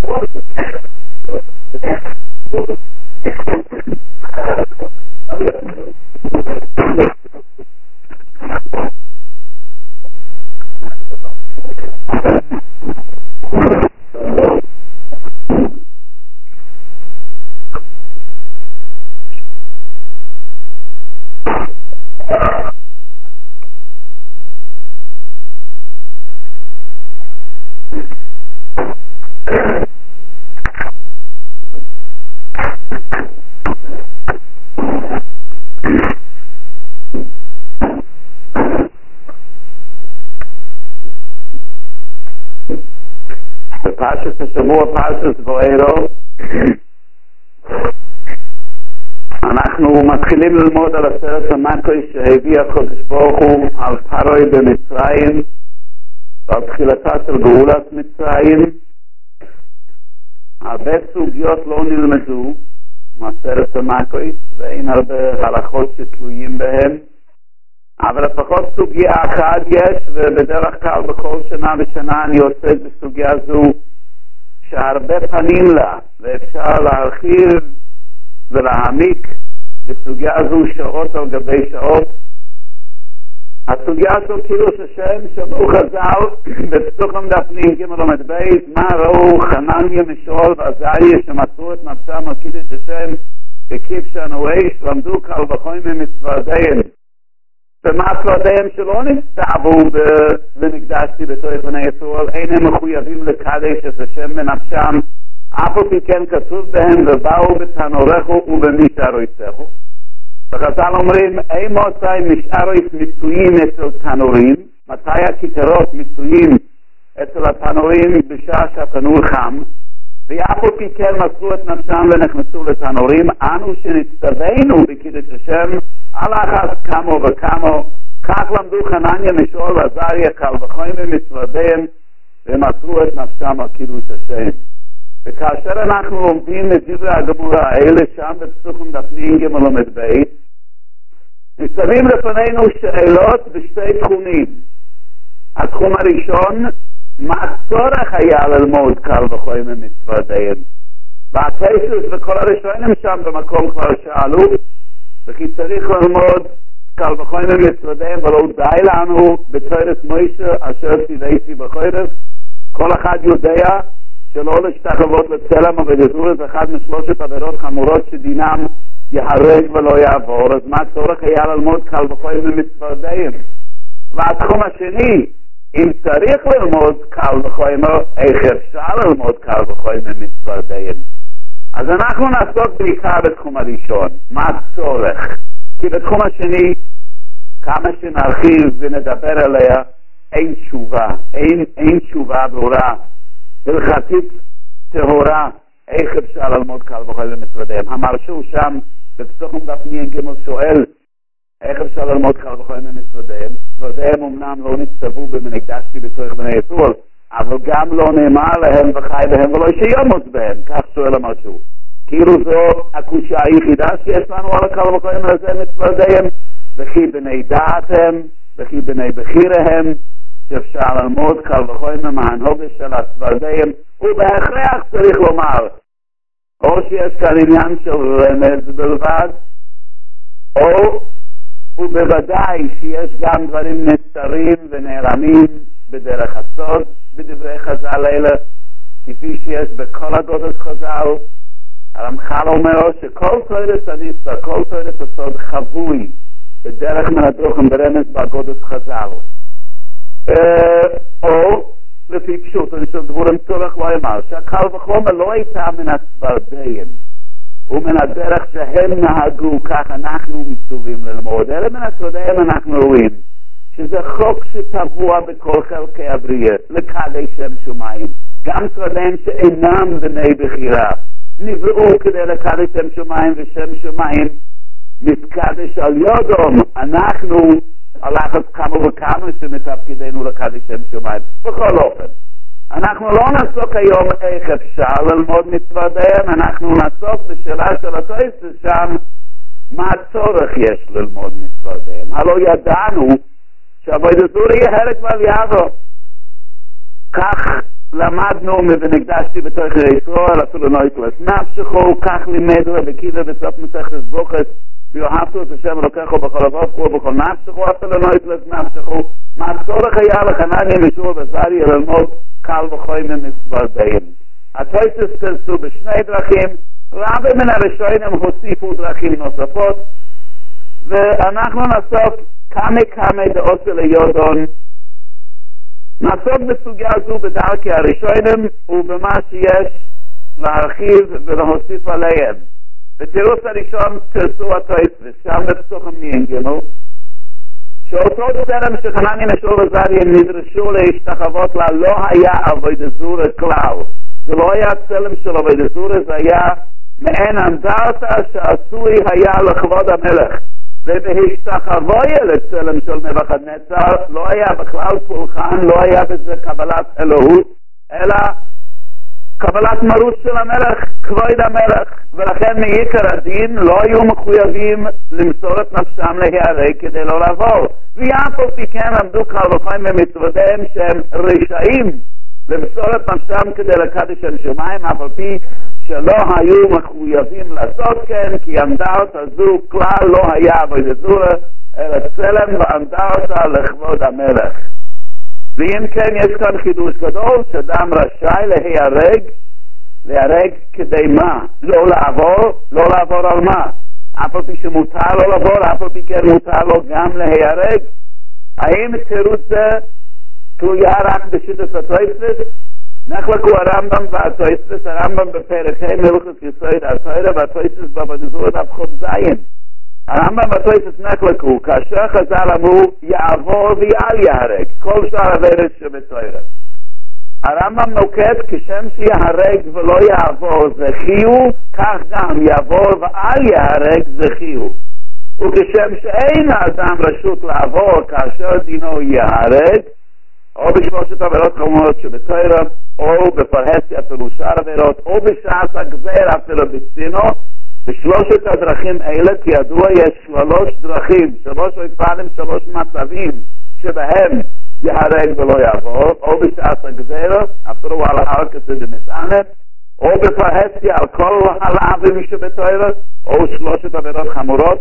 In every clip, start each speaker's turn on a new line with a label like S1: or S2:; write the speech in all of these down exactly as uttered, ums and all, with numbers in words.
S1: בפרשת השבוע, פרשת ואירו, אנחנו מתחילים ללמוד על הסרט המקוי שהביא הקדוש ברוך הוא על פרעה במצרים ועל תחילתה של גאולת מצרים. הרבה סוגיות לא נלמדו מהסרט המקוי ואין הרבה הלכות שתלויים בהם, אבל לפחות סוגיה אחת יש, ובדרך כלל בכל שנה ושנה אני עושה בסוגיה זו שהרבה פנים לה, ואפשר להרחיב ולהעמיק בסוגיה זו שעות על גבי שעות. הסוגיה של קידוש השם שאמרו חז"ל בפסוקים דף ג' עמוד ב', מה ראו חנניה משאול ועזריה שמסרו את נפשם על קידוש השם וכבשן ואש, למדו קל וחומר מצוותיהם. במצוותיהם שלא נצטוו ונקדשתי בתוך בני ישראל, אינם מחויבים לקדש את השם בנפשם, אף על פי כן כתוב בהם ובאו בתנורך ובמשערויך. וחז"ל אומרים, אין מוצאי משערויך מצויים אצל תנורים, מתי הכיכרות מצויים אצל התנורים בשעה שהתנור חם, ואף על פי כן מסרו את נפשם ונכנסו לתנורים, אנו שנצטווינו בקידוש השם על אחת כמו וכמו, כך למדו חנניה משאול ועזריה קל וחומר מצוותיהם ומסרו את נפשם על קידוש השם. וכאשר אנחנו לומדים את דברי הגמרא האלה שם בפסוקים דף ג' עמוד ב', ניצבים לפנינו שאלות בשתי תחומים. התחום הראשון, מה הצורך היה ללמוד קל וחומר מצוותיהם? והטייסוס וכל הראשונים שם במקום כבר שאלו, וכי צריך ללמוד קל וחומר מצוותיהם ולא די לנו בתורת מוישה אשר ציוויתי בחורף. כל אחד יודע שלא להשתחוות לצלם ולזור את אחד משלושת עבירות חמורות שדינם יהרג ולא יעבור, אז מה הצורך היה ללמוד קל וחומר מצוותיהם? והתחום השני, אם צריך ללמוד קל וחומר, איך אפשר ללמוד קל וחומר מצוותיהם? אז אנחנו נעסוק בעיקר בתחום הראשון, מה הצורך? כי בתחום השני, כמה שנרחיב ונדבר עליה, אין תשובה, אין, אין תשובה ברורה, הלכתית טהורה, איך אפשר ללמוד קל וחומר מצוותיהם. המרשו שם בפסוקים דף ג' שואל, איך אפשר ללמוד קל וחומר מצוותיהם? מצוותיהם אמנם לא נצטוו במקדשתי בתוך בני ישראל, אבל גם לא נאמר להם וחי בהם ולא שימות בהם, כך שואל המרשו. כאילו זו הקושיה היחידה שיש לנו על הקל וחומר הזה מצוותיהם, וכי בני דעתם וכי בני בחיריהם, שאפשר ללמוד קל וחומר מהנהוגה של הצוותיהם, ובהכרח צריך לומר, או שיש כאן עניין של רמז בלבד, או ובוודאי שיש גם דברים נסתרים ונערמים בדרך הסוד בדברי חז"ל אלה, כפי שיש בכל אגדות חז"ל. הרמח"ל אומר שכל תורת הנסתר, כל תורת הסוד חבוי בדרך מן הדרכים ברמז באגדות חז"ל. או לפי פשוט, אני חושב דבורם צורך לא אמר, שהקל וחומר לא הייתה מן הצוותיהם ומן הדרך שהם נהגו, כך אנחנו מצווים ללמוד, אלא מן הצוותיהם אנחנו רואים שזה חוק שטבוע בכל חלקי הבריאה, לקדש שם שמיים. גם צוותיהם שאינם בני בחירה נבראו כדי לקדש שם שמיים, ושם שמיים מתקדש על יודום. אנחנו הלכת כמה וכמה שמתפקידנו לקדש שם שמיים. בכל אופן, אנחנו לא נעסוק היום איך אפשר ללמוד מצוותיהם, אנחנו נעסוק בשאלה של התוספות שם, מה הצורך יש ללמוד מצוותיהם. הלא ידענו שעבודת זו יהיה הרג ועל יעבור. כך למדנו מבנקדשתי בתוך ישראל, אפילו נויטלס נפשכו, כך לימד רבי עקיבא בסוף מסכת ברכות, ואהבתו את השם אלוקיך בכל לבבך ובכל נפשך, אפילו נויטלס נפשך, מה הצורך היה לחנניה משול ועזריה ללמוד קל וחומר מצוותיהם. התוספות פרסו בשני דרכים, רבים מן הראשונים הוסיפו דרכים נוספות, ואנחנו נאסוף כמה כמה דעות ליודון, נעסוק בסוגיה זו בדרכי הראשונים ובמה שיש להרחיב ולהוסיף עליהם. בתירוץ הראשון פרסו התוספות, שם בפסוחים נהנגנו, שאותו צלם שחנניה משול ועזריה נדרשו להשתחוות לה לא היה עבודה זרה כלל. זה לא היה צלם של עבודה זרה, זה היה מעין אנדרטה שעשוי היה לכבוד המלך. ובהשתחוויה לצלם של נבוכדנצר לא היה בכלל פולחן, לא היה בזה קבלת אלוהות, אלא קבלת מרות של המלך, כבוד המלך, ולכן מעיקר הדין לא היו מחויבים למסור את נפשם להיהרג כדי לא לעבור. ואף על פי כן עמדו קל וחומר במצוותיהם שהם רשעים למסור את נפשם כדי לקדש שם שמיים, אף על פי שלא היו מחויבים לעשות כן, כי אנדרטה זו כלל לא היה עבודה זרה, אלא צלם ואנדרטה לכבוד המלך. ואם כן יש כאן חידוש גדול, שאדם רשאי להיהרג, להיהרג כדי מה? לא לעבור, לא לעבור על מה? אף על פי שמותר לו לעבור, אף על פי כן מותר לו גם להיהרג. האם תירוץ זה תלויה רק בשיטת התוספות? נחלקו הרמב"ם והתוספות, הרמב"ם בפרק ה' מהלכות יסוד התורה והתוספות בעבודה זרה דף ח' הרמב"ם והתוספות נחלקו, כאשר חז"ל אמרו יעבור ואל יהרג, כל שאר עבירות שבתורה. הרמב"ם נוקט כשם שיהרג ולא יעבור זה חיוב, כך גם יעבור ואל יהרג זה חיוב. וכשם שאין האדם רשות לעבור כאשר דינו יהרג, או בשלושת עבירות חמורות שבתורה, או בפרהסיה אפילו שאר עבירות, או בשעת הגזר אפילו בקצינו, בשלושת הדרכים האלה כידוע יש שלוש דרכים, שלוש פעמים, שלוש מצבים שבהם יהרג ולא יעבור, או בשעת הגזר, אפילו על ההר כזה במסענת, או בפרהסיה על כל הלאווים שבתורה, או שלושת עבירות חמורות,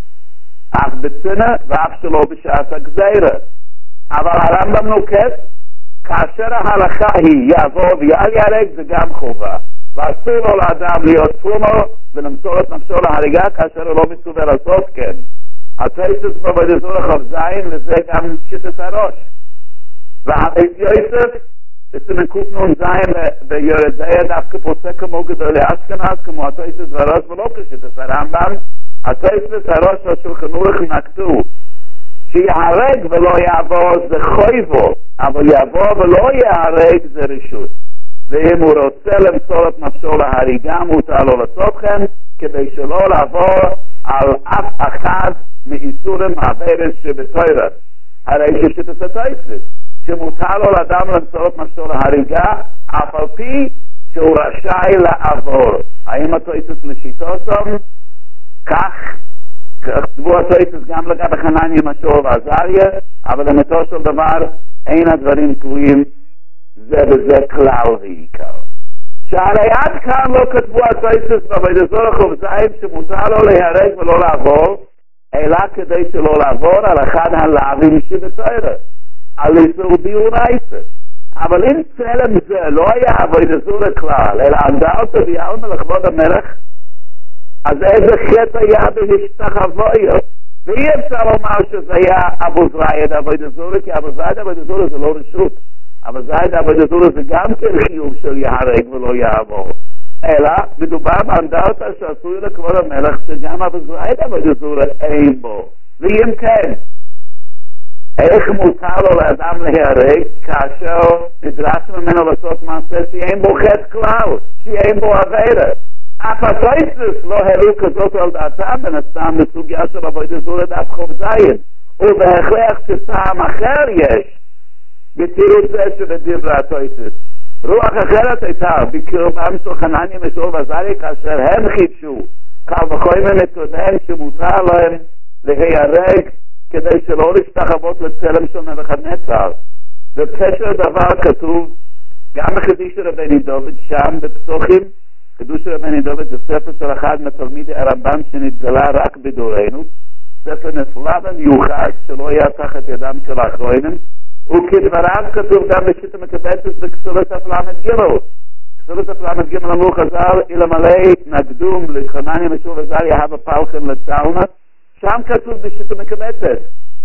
S1: אף בקצינה ואף שלא בשעת הגזר. אבל הרמב"ם נוקט, כאשר ההלכה היא יעבור ואל יהרג זה גם חובה. ואסור לו לאדם להיות תרומו ולמסור את נפשו להריגה כאשר הוא לא מצווה לעשות כן. התוספות בעבודה זרה כ"ז וזה גם שיטת הראש. והרב יוסף בסימן קנ"ז ביורדיה דווקא פוסק כמו גדולי אשכנז כמו התוספות והראש ולא כשיטת הרמב"ם. התוספות הראש והשולחן ערוך נקטו שיהרג ולא יעבור זה חויבו, אבל יעבור ולא יהרג זה רשות. ואם הוא רוצה למסור את נפשו להריגה מותר לו לעשות כן, כדי שלא לעבור על אף אחד מאיסורים העבירות שבתורה. הרי ששיטת התוספות שמותר לו לאדם למסור את נפשו להריגה אף על פי שהוא רשאי לעבור. האם התוספות לשיטתם? כך כתבו התוספות גם לגבי חנניה משול ועזריה, אבל אמיתו של דבר אין הדברים תלויים זה בזה כלל ועיקר. שהרי עד כאן לא כתבו התוספות בעבודה זרה כ"ז שמותר לו להיהרג ולא לעבור, אלא כדי שלא לעבור על אחד הלאווים שבתורה, על איסור דאורייתא. אבל אם צלם זה לא היה עבודה זרה כלל, אלא אנדרטה ויעלמה לכבוד המלך, אז איזה חטא היה בהשתחוויה? ואי אפשר לומר שזה היה אבו זרעיה עבודה זרה, כי אבו זרעיה עבודה זרה זה לא רשות. אבל זרעיה עבודה זרה זה גם כן חיוב של יהרג ולא יעבור. אלא מדובר באנדרטה שעשוי לכבוד המלך שגם אבו זרעיה עבודה זרה אין בו. ואם כן, איך מותר לו לאדם להיהרג כאשר נדרש ממנו לעשות מעשה שאין בו חטא כלל, שאין בו עבירה? אף התוספות לא העלו כזאת על דעתם בנסתם בסוגיה של עבודה זרה דף ח' ובהכרח שטעם אחר יש בתירוץ זה שבדברי התוספות. רוח אחרת הייתה בקרבם של חנניה משול ועזריה כאשר הם חידשו קל וחומר מצוותיהם שמותר להם להיהרג כדי שלא להשתחוות לצלם של נבוכדנצר. בפשר דבר כתוב גם בחידוש רבני דוד שם בפסוחים, חידוש רבני דוד זה ספר של אחד מתלמידי הרמב"ם שנתגלה רק בדורנו, ספר נפלא ומיוחד שלא היה תחת ידם של האחרונים, וכדבריו כתוב גם בשיטה מקבצת בכסולת הפלמת גימל. כסולת הפלמת גימל אמרו חז"ל, אלמלא נקדום לחנניה משול עזריה הווה פלחן לצלמה, שם כתוב בשיטה מקבצת.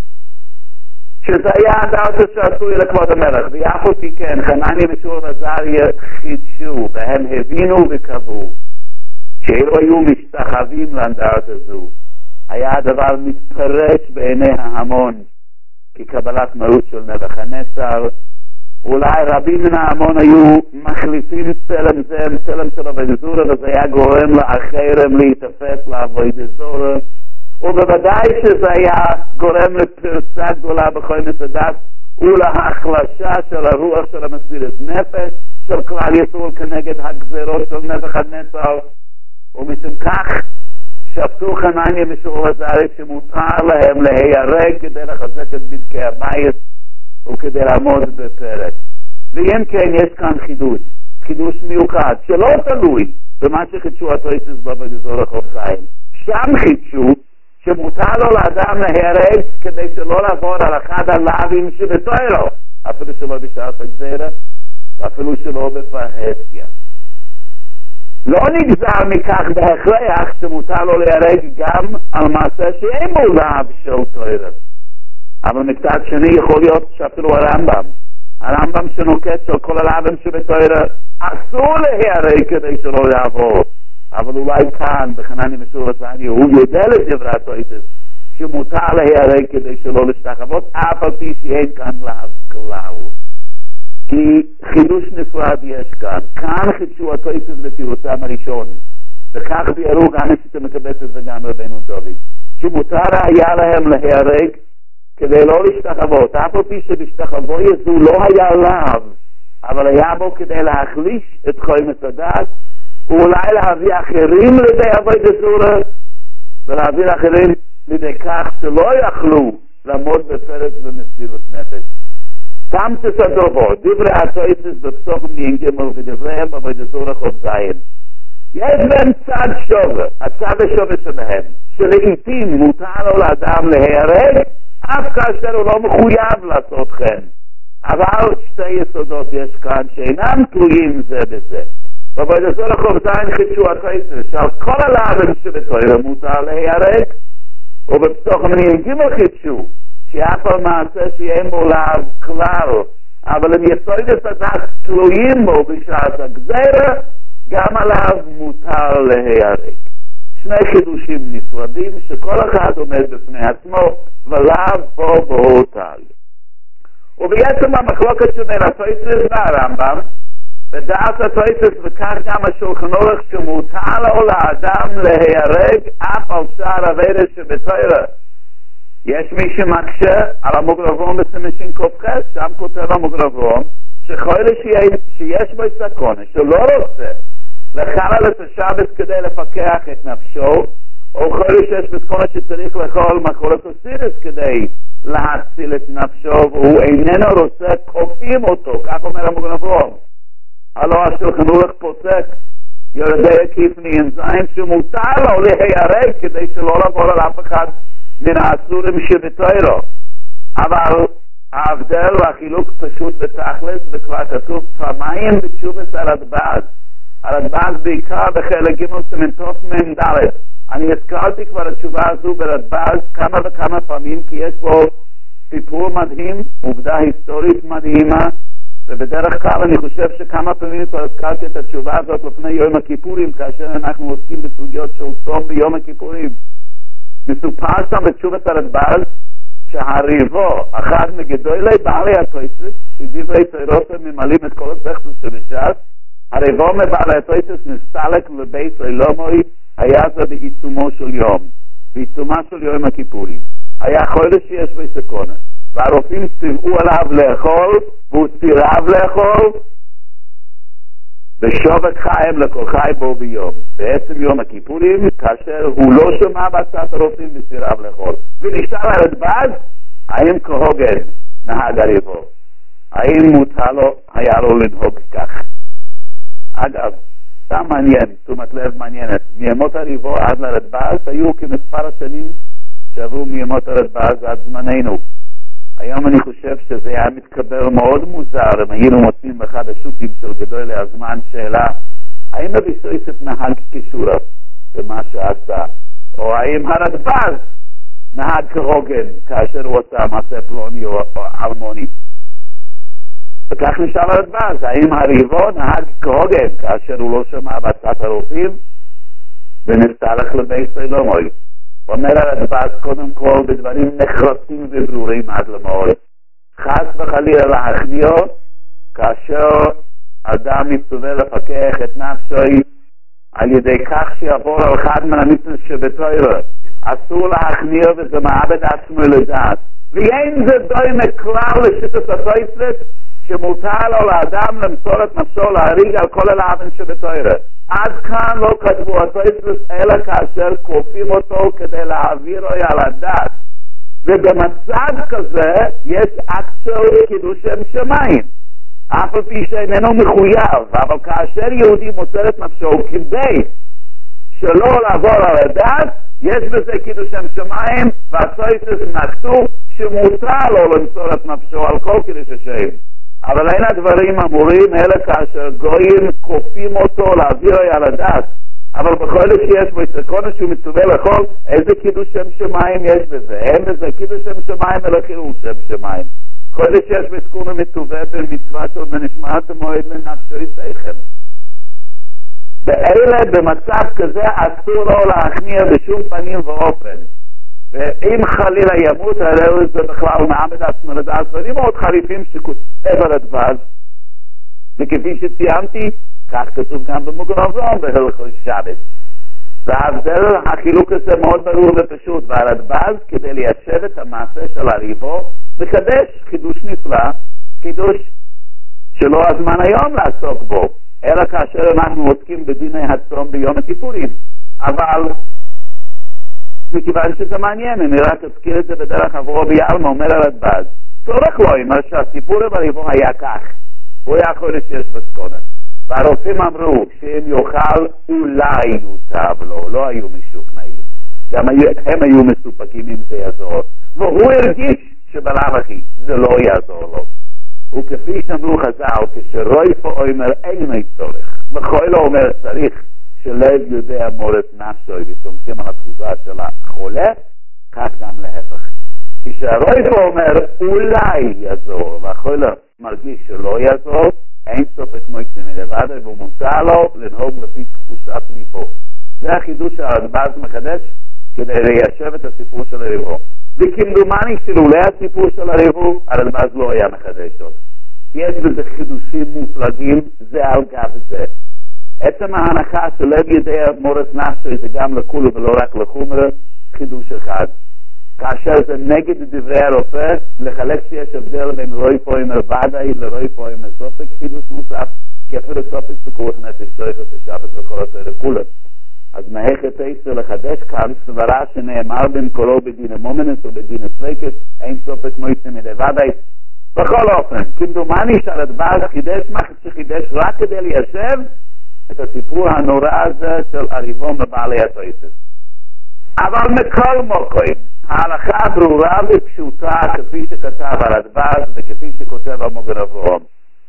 S1: שזה היה הדרשה שעשוי לכבוד המלך, ויחד פי כן, חנניה משול עזריה חידשו, והם הבינו וקבעו, שאילו היו משתחווים לאנדרטה זו. היה הדבר מתפרש בעיני ההמון, כקבלת מרות של נבוכדנצר. אולי רבים מן ההמון היו מחליפים צלם זה עם צלם של עבודה זרה, וזה היה גורם לאחרים להתאפס לעבודה זרה, ובוודאי שזה היה גורם לפרצה גדולה בכל מצדת ולהחלשה של הרוח של המסירת נפש של כלל ישראל כנגד הגזרות של נבוכדנצר. ומשום כך שפטו חנניה משול עזריה שמותר להם להיהרג כדי לחזק את בדקי הבית וכדי לעמוד בפרק. ואם כן יש כאן חידוש, חידוש מיוחד שלא תלוי במה שחידשו התויסס בעבודה זרה חופשיים. שם חידשו שמותר לו לאדם להיהרג כדי שלא לעבור על אחד הלאווים שבתוירו, אפילו שלא בשעת הגזרה ואפילו שלא בפרהסיה. לא נגזר מכך בהכרח שמותר לו להיהרג גם על מעשה שאין בו לאו של תוירה. אבל מצד שני יכול להיות שאפילו הרמב"ם, הרמב"ם שנוקט של כל הלאווים שבתוירה, אסור להיהרג כדי שלא יעבור. אבל אולי כאן בחנניה משול עזריה הוא יודע לדברי התויסס שמותר להיהרג כדי שלא להשתחוות, אף על פי שאין כאן לאו כלל. כי חידוש נפרד יש כאן. כאן חידשו התויסס בתירוצם הראשון, וכך ביארו גם השיטה מקבצת וגם רבנו דוד, שמותר היה להם להיהרג כדי לא להשתחוות, אף על פי שבהשתחוות זו לא היה לאו, אבל היה בו כדי להחליש את חוכמת הדעת, ואולי להביא אחרים לידי עבודה זרה, ולהביא אחרים לידי כך שלא יכלו לעמוד בפרץ במסירות נפש. תמצת הדובו, דברי התויסס בפסוחים נ"ג ודבריהם בעבודה זרה חופשיים. יש בהם צד שווה, הצד השווה שלהם, שלעיתים מותר לו לאדם להיהרג, אף כאשר הוא לא מחויב לעשות כן. אבל שתי יסודות יש כאן שאינם תלויים זה בזה. בעבודה זרה חופשיים חידשו התויסס שעל כל הלאווים שבתוירה מותר להיהרג, ובפסוחים נ"ג חידשו שאף על מעשה שאין בו לאו כלל, אבל אם יסודות הדעת תלויים בו בשעת הגזרה, גם עליו מותר להיהרג. שני חידושים נפרדים שכל אחד עומד בפני עצמו, ולאו בו בו טל. ובעצם המחלוקת שבין התויסס והרמב"ם, בדעת התויסס וכך גם השולחן אורך שמותר לו לאדם להיהרג אף על שער עבודה שבתוירה. יש מי שמקשה על המוגר אברהם בסמשים קופחס, שם כותב המוגר אברהם שחוילה שיש בו סכנה שלא רוצה לחלל את השבת כדי לפקח את נפשו, או חוילה שיש בסכנה שצריך לאכול מאכולת אסירס כדי להציל את נפשו, והוא איננו רוצה כופים אותו, כך אומר המוגר אברהם. הלא השולחן אורך פוסק יורדי עקיפני אנזיים שמותר לו להיהרג כדי שלא לעבור על אף אחד מן האסורים שבתוירו. אבל ההבדל והחילוק פשוט בתכלס, וכבר כתוב פעמיים בתשובת הרדב"ז. הרדב"ז בעיקר בחלק ג' סימן תוף מ"ד. אני הזכרתי כבר התשובה הזו ברדב"ז כמה וכמה פעמים, כי יש בו סיפור מדהים, עובדה היסטורית מדהימה, ובדרך כלל אני חושב שכמה פעמים כבר הזכרתי את התשובה הזאת לפני יום הכיפורים, כאשר אנחנו עוסקים בסוגיות של צום ביום הכיפורים. מסופר שם בתשובת הרדב"ז שהריבו, אחד מגדולי בעלי התויסס, שדברי תוירות ממלאים את כל הסכסוס שבש"ס, הריבו מבעלי התויסס נסתלק לבית אלומוי, היה זה בעיצומו של יום, בעיצומה של יום הכיפורים. היה חודש שיש בו סכנה, והרופאים ציוו עליו לאכול, והוא סירב לאכול, ושובק חיים לכל חי בו ביום. בעצם יום הכיפורים, כאשר הוא לא שמע בהצעת הרופאים וסירב לאכול. ונשאל הרדב"ז, האם כהוגן נהג הריבו? האם מותר לו, היה לו לנהוג כך? אגב, סתם מעניין, תשומת לב מעניינת, מימות הריבו עד לרדב"ז היו כמספר השנים שעברו מימות הרדב"ז עד זמננו. היום אני חושב שזה היה מתקבל מאוד מוזר אם היינו מוצאים באחד השו"תים של גדולי הזמן שאלה, האם רבי יוסף נהג כשורה במה שעשה, או האם הרדב"ז נהג כהוגן כאשר הוא עשה מעשה פלוני או אלמוני. וכך נשאל הרדב"ז, האם הריבו נהג כהוגן כאשר הוא לא שמע בעצת הרופאים ונסתלך לבית סלומוי. אומר הרדב"ז קודם כל בדברים נחרצים וברורים עד למאוד. חס וחלילה להכניעו כאשר אדם מצווה לפקח את נפשו על ידי כך שיעבור על אחד מן המצוות שבתורה. אסור להכניע וזה מאבד עצמו לדעת. ואין זה דומה כלל לשיטת התוספות שמותר לו לאדם למסור את נפשו להריג על כל הלאבן שבתורה. עד כאן לא כתבו התוספות אלא כאשר כופים אותו כדי להעבירו על הדעת. ובמצב כזה יש אקט של קידוש שם שמיים. אף על פי שאיננו מחויב, אבל כאשר יהודי מוסר את נפשו כדי שלא לעבור על הדעת, יש בזה קידוש שם שמיים, והתוספות נקטו שמותר לו למסור את נפשו על כל קידוש השם. אבל אין הדברים אמורים אלא כאשר גויים כופים אותו להעביר על הדעת. אבל בכל שיש בו יצחקון שהוא מצווה לכל, איזה קידוש שם שמיים יש בזה? אין בזה קידוש שם שמיים אלא חילול שם שמיים. חודש יש בסכון ומצווה במצווה של בנשמת המועד לנפשו יסייכם. באלה במצב כזה אסור לו להכניע בשום פנים ואופן. ואם חלילה ימות, הרי זה בכלל מעמד עצמו לדעת, ואני מאוד חריפים שכותב הרדב"ז, וכפי שציינתי, כך כתוב גם במוגן אברהם בהלכות שבת. וההבדל, החילוק הזה מאוד ברור ופשוט, והרדב"ז כדי ליישב את המעשה של הריבו, מקדש חידוש נפלא, חידוש שלא הזמן היום לעסוק בו, אלא כאשר אנחנו עוסקים בדיני הצום ביום הכיפורים. אבל מכיוון שזה מעניין, אני רק אזכיר את זה בדרך עבורו ביעלמה, אומר הרדב"ז, צורך לו, אומר שהסיפור בריבו היה כך, הוא היה חודש שיש בסקונה. והרופאים אמרו שאם יאכל אולי יוטב לו, לא היו משוכנעים. גם הם היו מסופקים אם זה יעזור. והוא הרגיש שבלב אחי, זה לא יעזור לו. וכפי שאמרו חז"ל, כשרויפו אומר אין מי צורך. וכל אומר צריך שלב יודע מורת נפשו וסומכים על התחוזה של החולה, כך גם להפך. כשהרויפו אומר אולי יעזור, והחולה מרגיש שלא יעזור, אין סופק מויצא מלבד, והוא מותר לו לנהוג לפי תחושת ליבו. זה החידוש שהרדב"ז מחדש כדי ליישב את הסיפור של הריבו. וכמדומני שלולא הסיפור של הריבו, הרדב"ז לא היה מחדש עוד. יש בזה חידושים מופלגים, זה על גב זה. עצם ההנחה שלב יודע מורת נפשו זה גם לכולו ולא רק לחומר, חידוש אחד. כאשר זה נגד דברי הרופא, לחלק שיש הבדל בין רוי פוימר ודאי לרוי פוימר סופק, חידוש נוסף, כי אפילו סופק פיקוח נפש דויכות לשבת וכל התורה כולה. אז מהכת עשר לחדש כאן סברה שנאמר במקורו בדין המומנס או בדין הספקס, אין סופק מויצא מלבדי. בכל אופן, כמדומני שהרדב"ז חידש מה שחידש רק כדי ליישב את הסיפור הנורא הזה של הריבו מבעלי התוספות. אבל מכל מוקרים, ההלכה ברורה ופשוטה כפי שכתב הרדב"ז וכפי שכותב המוגן אברהם.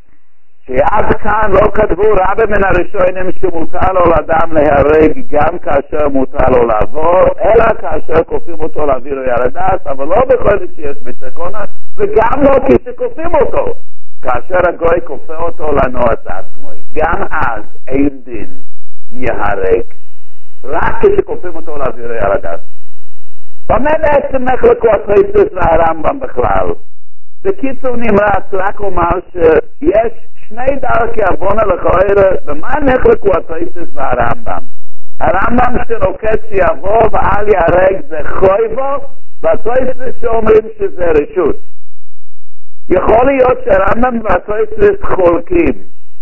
S1: שעד כאן לא כתבו רבי מן הראשונים שמותר לו לאדם להרג גם כאשר מותר לו לעבור, אלא כאשר כופים אותו להעביר על הדעת, אבל לא בכל שיש בסכונה, וגם לא כשכופים אותו. כאשר הגוי כופה אותו לנוע את עצמו, גם אז אין דין יהרג, רק כשכופים אותו להעביר על הדעת. במה בעצם נחלקו התוספות והרמב"ם בכלל? בקיצור נמרץ רק אומר שיש שני דרכי עוונה לכאורה, במה נחלקו התוספות והרמב"ם? הרמב"ם שנוקט שיבוא ואל יהרג זה חויבו, והתוספות שאומרים שזה רשות. יכול להיות שהרמב"ם והתוספות חולקים.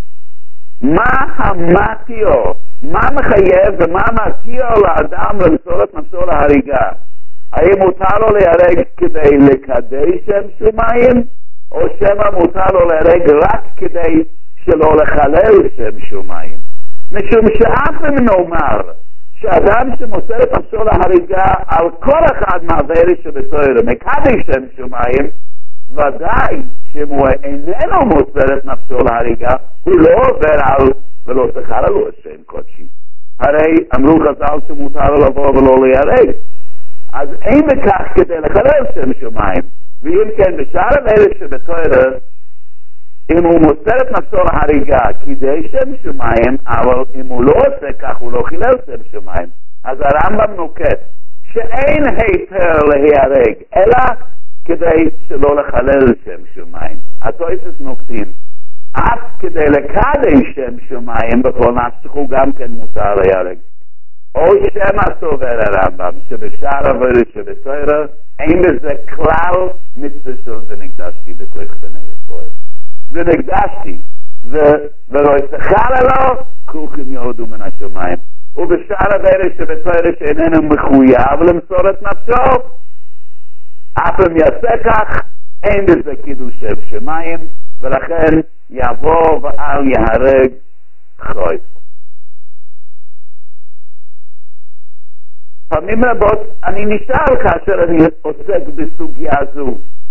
S1: מה המתיו? מה מחייב ומה מתיו לאדם למסור את נפשו להריגה? האם מותר לו להיהרג כדי לקדש שם שמיים, או שמא מותר לו להרג רק כדי שלא לחלל שם שמיים. משום שאף אם נאמר שאדם שמוסר את נפשו להריגה על כל אחד מהעבירות שבתורה מקדש שם שמיים, ודאי שאם הוא איננו מוסר את נפשו להריגה, הוא לא עובר על ולא תחללו השם קודשי. הרי אמרו חז"ל שמותר לו לבוא ולא להיהרג. אז אין בכך כדי לחלל שם שמיים. ואם כן, בשאר העבירות שבתורה, אם הוא מוסר את נפשו להריגה כדי שם שמיים, אבל אם הוא לא עושה כך, הוא לא חילל שם שמיים. אז הרמב"ם נוקט שאין היתר להיהרג, אלא כדי שלא לחלל שם שמיים. התוספות נוקטים אף כדי לקדש שם שמיים בכל נפשך הוא גם כן מותר להיהרג. או שמא סובר הרמב"ם שבשאר העבירות שבתורה אין בזה כלל מצווה של ונקדשתי בתוך בני ישראל. ונקדשתי ולא ישחל לו כולכם ירדו מן השמיים. ובשאר העבירות שבתורה שאיננו מחויב למסור את נפשו, אף אם יעשה כך, אין בזה קידוש שם שמיים, ולכן יבוא ואל יהרג חוי. פעמים רבות אני נשאל כאשר אני עוסק בסוגיה זו.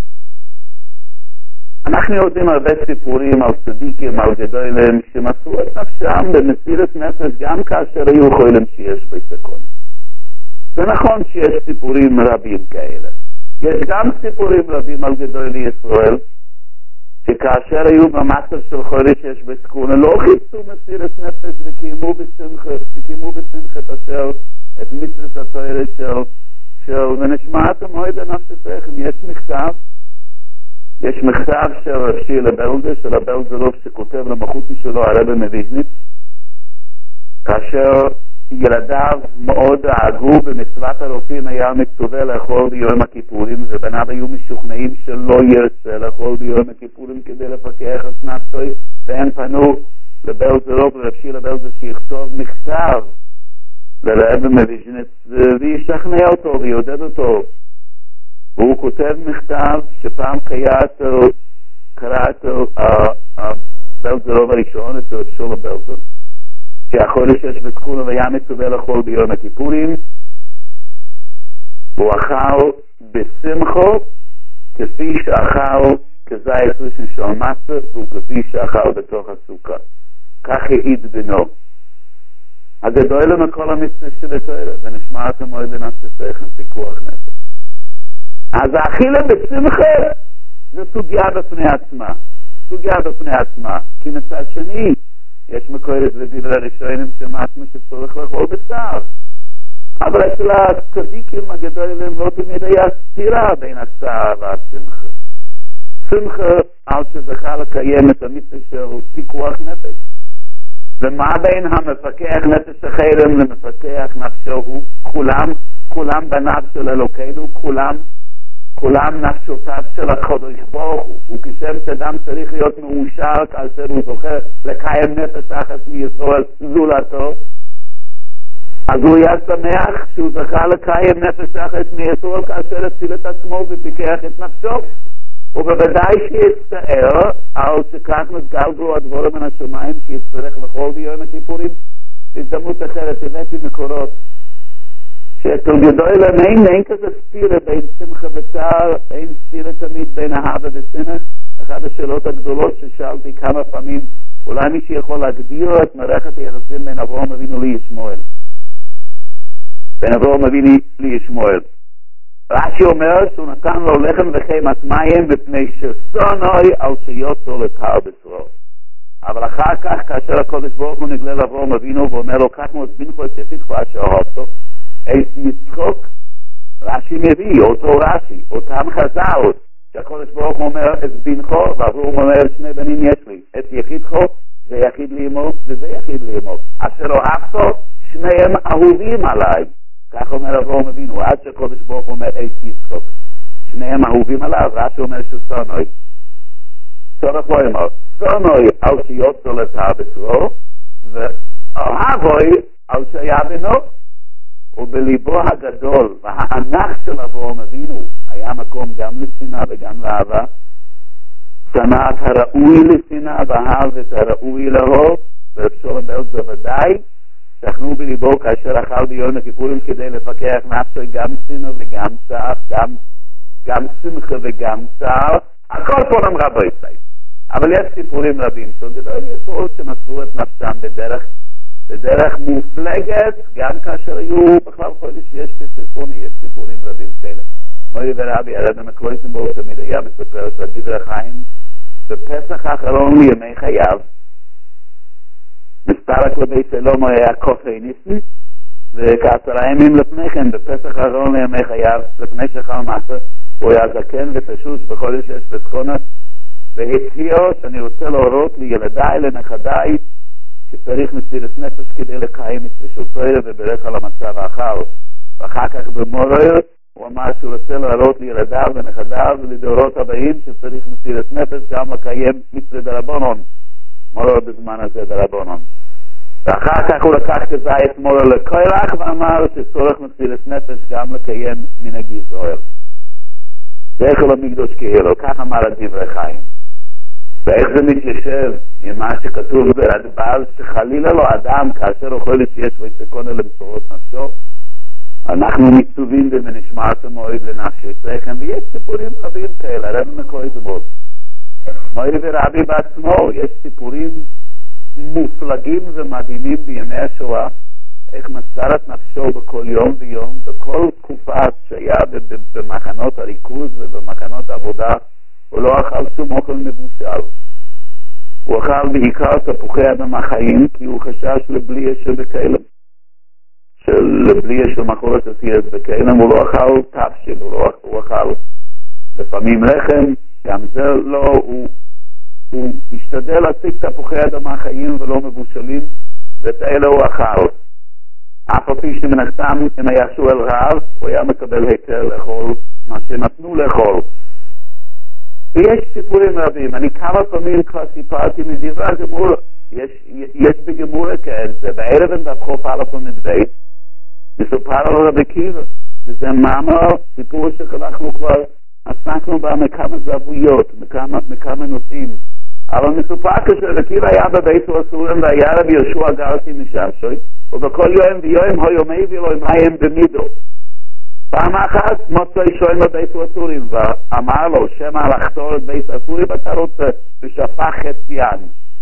S1: אנחנו יודעים הרבה סיפורים על צדיקים, על גדולים, שמסרו את נפשם במסירת נפש גם כאשר היו חולים שיש בסכנה. זה נכון שיש סיפורים רבים כאלה. יש גם סיפורים רבים על גדולי ישראל, שכאשר היו במצב של חולי שיש בסכנה, לא חיפשו מסירת נפש וקיימו בשמחה, וקיימו בשמחת אשר את מצוות התורה של, של ונשמעת המועד הנפשכם. יש מכתב, יש מכתב של רב שילה בלזר, של הבלזרוב שכותב למחותי שלו הרב מוויז'ניץ, כאשר ילדיו מאוד דאגו במצוות הרופאים היה מצווה לאכול ביום הכיפורים, ובניו היו משוכנעים שלא ירצה לאכול ביום הכיפורים כדי לפקח את נפשו, והם פנו לבלזרוב, לרב שילה בלזר, שיכתוב מכתב לרב מוויז'ניץ וישכנע אותו ויעודד אותו. והוא כותב מכתב שפעם קרא את הבלזרוב הראשון, את רב שולה בלזר, שהחודש יש בסכונה והיה מצווה לאכול ביום הכיפורים, והוא אכל בשמחו כפי שאכל כזית ראשון של מצה, וכפי שאכל בתוך הסוכה. כך העיד בנו. הגדול למכל המצווה שבתורה, ונשמעת המועד לנפשכם פיקוח נפש. אז האכילה בשמחה זה סוגיה בפני עצמה. סוגיה בפני עצמה. כי מצד שני, יש מקורת ודברי ראשונים שמעתנו שצורך לאכול בשר. אבל אצל הצדיקים הגדולים לא תמיד היה סתירה בין הצער והשמחה. שמחה על שזכה לקיים את המצווה של פיקוח נפש. ומה בין המפקח נפש החרם למפקח נפשו הוא? כולם, כולם בניו של אלוקינו, כולם, כולם נפשותיו של הקדוש ברוך הוא. וכשם שאדם צריך להיות מאושר כאשר הוא זוכה לקיים נפש אחת מישראל זולתו, אז הוא היה שמח שהוא זכה לקיים נפש אחת מישראל כאשר הציל את עצמו ופיקח את נפשו. ובוודאי שיצטער על שכך מסגל בו הדבורה מן השמיים שיצטרך לכל ביום הכיפורים. בהזדמנות אחרת הבאתי מקורות שאצל גדולים אין, אין כזה סתירה בין שמחה וצער, אין סתירה תמיד בין אהבה ושנאה. אחת השאלות הגדולות ששאלתי כמה פעמים, אולי מי שיכול להגדיר את מערכת היחסים בין אברהם אבינו לישמעאל. בין אברהם אבינו לישמעאל. רש"י אומר שהוא נתן לו לחם וחמת מים בפני ששונאי על שיוצא לפר בשרו. אבל אחר כך כאשר הקדוש ברוך הוא נגלה לאברהם אבינו ואומר לו קח מוזבינך את יחידך אשר אהבתו, את יצחק, רש"י מביא אותו רש"י, אותם חז"ל, שהקדוש ברוך הוא אומר את בנך, ואברהם אומר שני בנים יש לי, את יחידך זה יחיד לאמו וזה יחיד לאמו, אשר אהבתו שניהם אהובים עליי. כך אומר אברהם אבינו, עד שהקדוש ברוך הוא אומר את יצחק, שניהם אהובים עליו, רש"י אומר ששונאי. צורך לא אמר, שונאי על שיוצא לפר בשרו, ואהבוי על שהיה בנו. ובליבו הגדול והענק של אברהם אבינו היה מקום גם לשנאה וגם לאהבה. שנא את הראוי לשנאה ואהב את הראוי לאהוב, ואפשר לדבר זה ודאי, שכנו בליבו כאשר אכל ביום הכיפורים כדי לפקח נפשו גם שנאה וגם צער, גם, גם שמחה וגם צער, הכל פה נאמרה בישראל. אבל יש סיפורים רבים שגדול יסוד שמסרו את נפשם בדרך, בדרך מופלגת, גם כאשר היו בכלל חודש שיש בסיכון, יש סיפורים רבים כאלה. מורי ורבי הרב מקלויזנבורג תמיד היה מספר של דברי חיים, בפסח האחרון לימי חייו, מספרק לבית סלומו היה כופי ניסן, וכעשרה ימים לפני כן, בפסח האחרון לימי חייו, לפני שחל מסר, הוא היה זקן ותשוש בכל שיש בסכונה, והציעו שאני רוצה להורות לילדיי, לנכדיי, שצריך מסירת נפש כדי לקיים את רשותו וברך על המצב האחר. ואחר כך במורר, הוא אמר שהוא רוצה להראות לילדיו ונכדיו ולדורות הבאים שצריך מסירת נפש גם לקיים מצווה דרבנן. מורר בזמן הזה דרבנן. ואחר כך הוא לקח כזית מורר לקוילח ואמר שצורך מסירת נפש גם לקיים מנהג ישראל. זה כל המקדוש כאילו, כך אמר הדברי חיים. ואיך זה מתיישב עם מה שכתוב ברדב"ז שחלילה לו אדם כאשר אוכל שיש ויסכון אל למסורות נפשו, אנחנו מצווים בנשמעת המועד לנפשי צריכם, ויש סיפורים רבים כאלה, הרב מקלויזנבורג מורי ורבי בעצמו, יש סיפורים מופלגים ומדהימים בימי השואה, איך מסר את נפשו בכל יום ויום, בכל תקופה שהיה במחנות הריכוז ובמחנות העבודה, הוא לא אכל שום אוכל מבושל. הוא אכל בעיקר תפוחי אדמה חיים, כי הוא חשש לבליה של בקלם. לבליה של מחורת עשיירת בקלם, הוא לא אכל תפשיל, הוא, לא, הוא אכל לפעמים לחם, גם זה לא, הוא, הוא השתדל להשיג תפוחי אדמה חיים ולא מבושלים, ואת אלה הוא אכל. אף על פי שמן הסתם, אם היה שואל רעב, הוא היה מקבל היתר לאכול מה שנתנו לאכול. ויש סיפורים רבים, אני כמה פעמים כבר סיפרתי מדברי הגמור, יש, יש בגמור כאלה, בערב אין דפחוף א' ומדבית, מסופר על רבי עקיבא, וזה מאמר, סיפור שאנחנו כבר עסקנו בה מכמה זוויות, מכמה, מכמה נושאים, אבל מסופר כשרבי עקיבא היה בבית הסורים והיה רבי יהושע גרתי משמשוי, ובכל יום ויום היומי ואלוהים מים במידו. פעם אחת מוצא שואל בבית הסורים ואמר לו שמא לחתור את בית הסורים אתה רוצה ושפך חציין.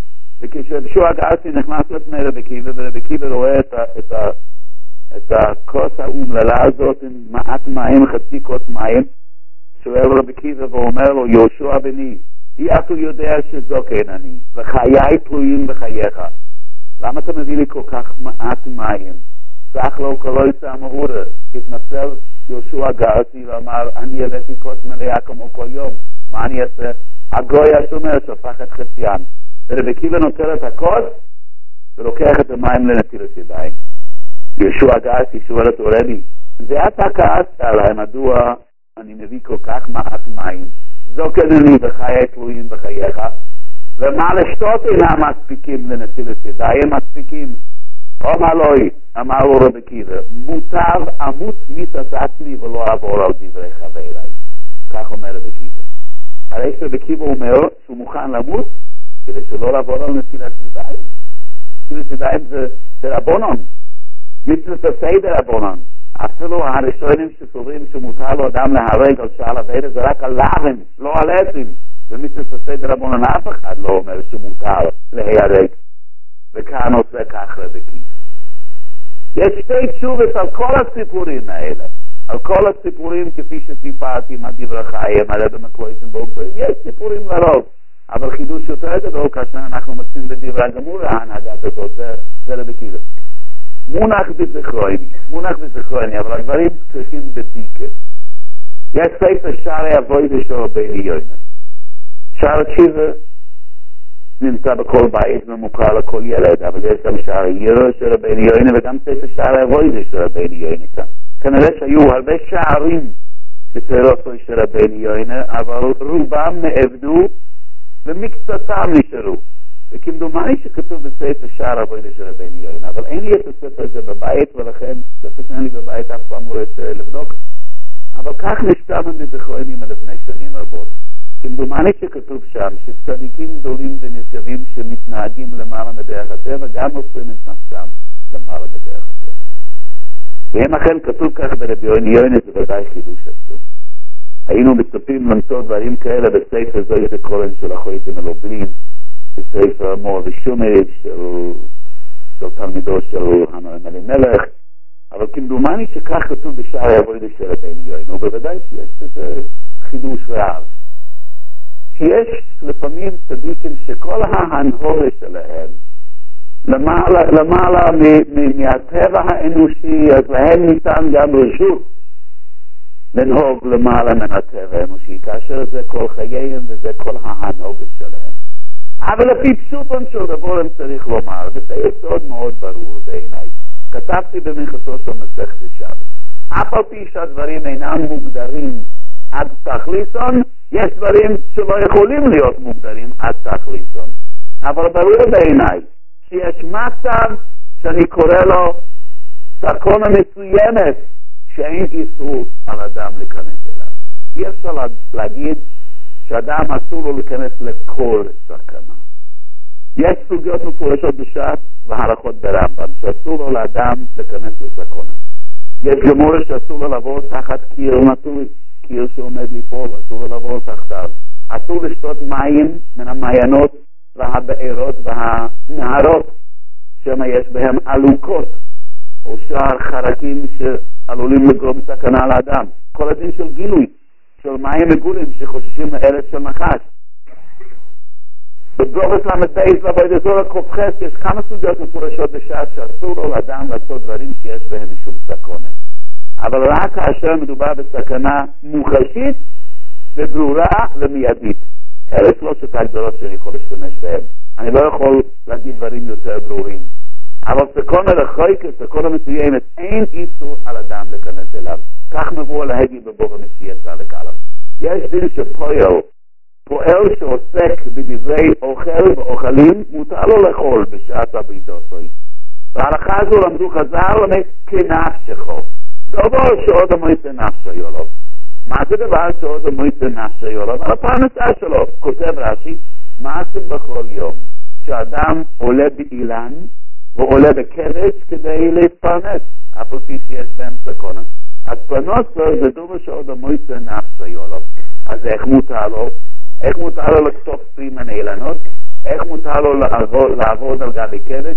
S1: וכשרבי גרתי נכנס לפני רבי עקיבא ורבי עקיבא רואה את, ה, את, ה, את הכוס האומללה הזאת עם מעט מים, חצי כוס מים, שואל רבי עקיבא ואומר לו יהושע בני, אי אתה יודע שזוקן אני וחיי תלויים בחייך, למה אתה מביא לי כל כך מעט מים? סך לו כלוי סמאורה, התנצל יהושע גרתי ואמר אני הבאתי כוס מלאה כמו כל יום, מה אני אעשה? הגוי השומר שפך את חציין, ורבי עקיבא נוטל את הכוס ולוקח את המים לנטילת ידיים. יהושע גרתי שואל אותו רבי, זה אתה כעסת עליי, מדוע אני מביא כל כך מעט מים? זוקן אני בחיי תלויים בחייך, ומה לשתות אינם מספיקים לנטילת ידיים מספיקים? אמר לו, אמר לו רבי עקיבא, מוטב אמות מיתת עצמי ולא אעבור על דברי חבריי. כך אומר רבי עקיבא. הרי שרבי עקיבא אומר שהוא מוכן למות כדי שלא לעבור על נטילת ידיים. נטילת ידיים זה דרבנן, מצוות עשה דרבנן. אפילו הראשונים שסוברים שמותר לו אדם להרג על שעל עבד, זה רק על לחם, לא על עצים. ומצוות עשה דרבנן אף אחד לא אומר שמותר להיהרג. וכאן עושה כך רבי עקיבא. יש שתי תשובות על כל הסיפורים האלה, על כל הסיפורים כפי שסיפרתי מהדברי חיים, הרב מקלויזנבורג, יש סיפורים לרוב, אבל חידוש יותר גדול כאשר אנחנו מוצאים בדברי הגמור ההנהגת הזאת, זה, זה רבי עקיבא. מונח בזיכרוני, מונח בזיכרוני, אבל הדברים צריכים בדיקה. יש ספר שערי אבוידע של רבנו יונה. שער תשיבה נמצא בכל בית ומוכר לכל ילד, אבל יש גם שער ירו של רבנו יונה וגם ספר שערי אבוידע של רבנו יונה כאן. כנראה שהיו הרבה שערים בתורתו של רבנו יונה, אבל רובם נאבדו ומקצתם נשארו. וכמדומני שכתוב בספר שער אבוידע של רבנו יונה, אבל אין לי את הספר הזה בבית, ולכן ספר שאין לי בבית אף פעם לא רוצה לבדוק, אבל כך נשתמם בזיכרונים לפני שנים רבות. כמדומני שכתוב שם שצדיקים גדולים ונשגבים שמתנהגים למעלה מדרך הטבע גם מוסרים את נפשם למעלה מדרך הטבע. ואם אכן כתוב כך ברבי יוני, זה ודאי חידוש עצום. היינו מצפים למצוא דברים כאלה בספר זוהי זה קורן של החויזם אלובלין, בספר מור ושומש של, של תלמידו של הנועם אלימלך, אבל כמדומני שכך כתוב בשער העבודה של רבי יוני, ובוודאי שיש לזה חידוש רב. שיש לפעמים צדיקים שכל ההנהורה שלהם למעלה, למעלה מהטבע האנושי, אז להם ניתן גם רשות לנהוג למעלה מן הטבע האנושי, כאשר זה כל חייהם וזה כל ההנהוגה שלהם. אבל לפי פשוטון של דבר הם צריך לומר, וזה יסוד מאוד ברור בעיניי. כתבתי במכסו של מסכת שבת. אף על פי שהדברים אינם מוגדרים עד תכליסון, יש דברים שלא יכולים להיות מוגדרים עד תכליסון. אבל ברור בעיניי שיש מצב שאני קורא לו סכנה מסוימת שאין איסור על אדם להיכנס אליו. אי אפשר להגיד שאדם אסור לו להיכנס לכל סכנה. יש סוגיות מפורשות בש"ס והלכות ברמב"ם שאסור לו לאדם להיכנס לסכנה. יש גמורה שאסור לו לעבור תחת קיר נטוי, קיר שעומד ליפול, אסור לו לעבור תחתיו. אסור לשתות מים מן המעיינות והבארות והנהרות שמה יש בהם עלוקות או שאר חרקים שעלולים לגרום סכנה לאדם. כל הדין של גילוי של מים מגולים שחוששים לארץ של נחש. בברוכס למדבייס ועבודת זרה קופחס יש כמה סוגיות מפורשות בש"ס שאסור לו לאדם לעשות דברים שיש בהם משום סכנה. אבל רק כאשר מדובר בסכנה מוחשית וברורה ומיידית. אלה שלושת הגדולות שאני יכול להשתמש בהם. אני לא יכול להגיד דברים יותר ברורים. אבל סכנה לחויקה, סכנה מסוימת, אין איסור על אדם להיכנס אליו. כך מבוא להגי בבור המציאה צלק עליו. יש דין שפועל, פועל שעוסק בדברי אוכל ואוכלים, מותר לו לאכול בשעת הבידוסוי. בהלכה הזו למדו חז"ל למד כנפשכו. דבר שעוד המועצה נפשו יולו. מה זה דבר שעוד המועצה נפשו יולו? על הפרנסה שלו. כותב רש"י, מעשים בכל יום. כשאדם עולה באילן, ועולה בקרש כדי להתפרנס, אף על פי שיש בהם סכנה. אז פרנסה זה דבר שעוד המועצה נפשו יולו. אז איך מותר לו? איך מותר לו לקטוף פרי מן האילנות? איך מותר לו לעבוד, לעבוד על גבי קרש?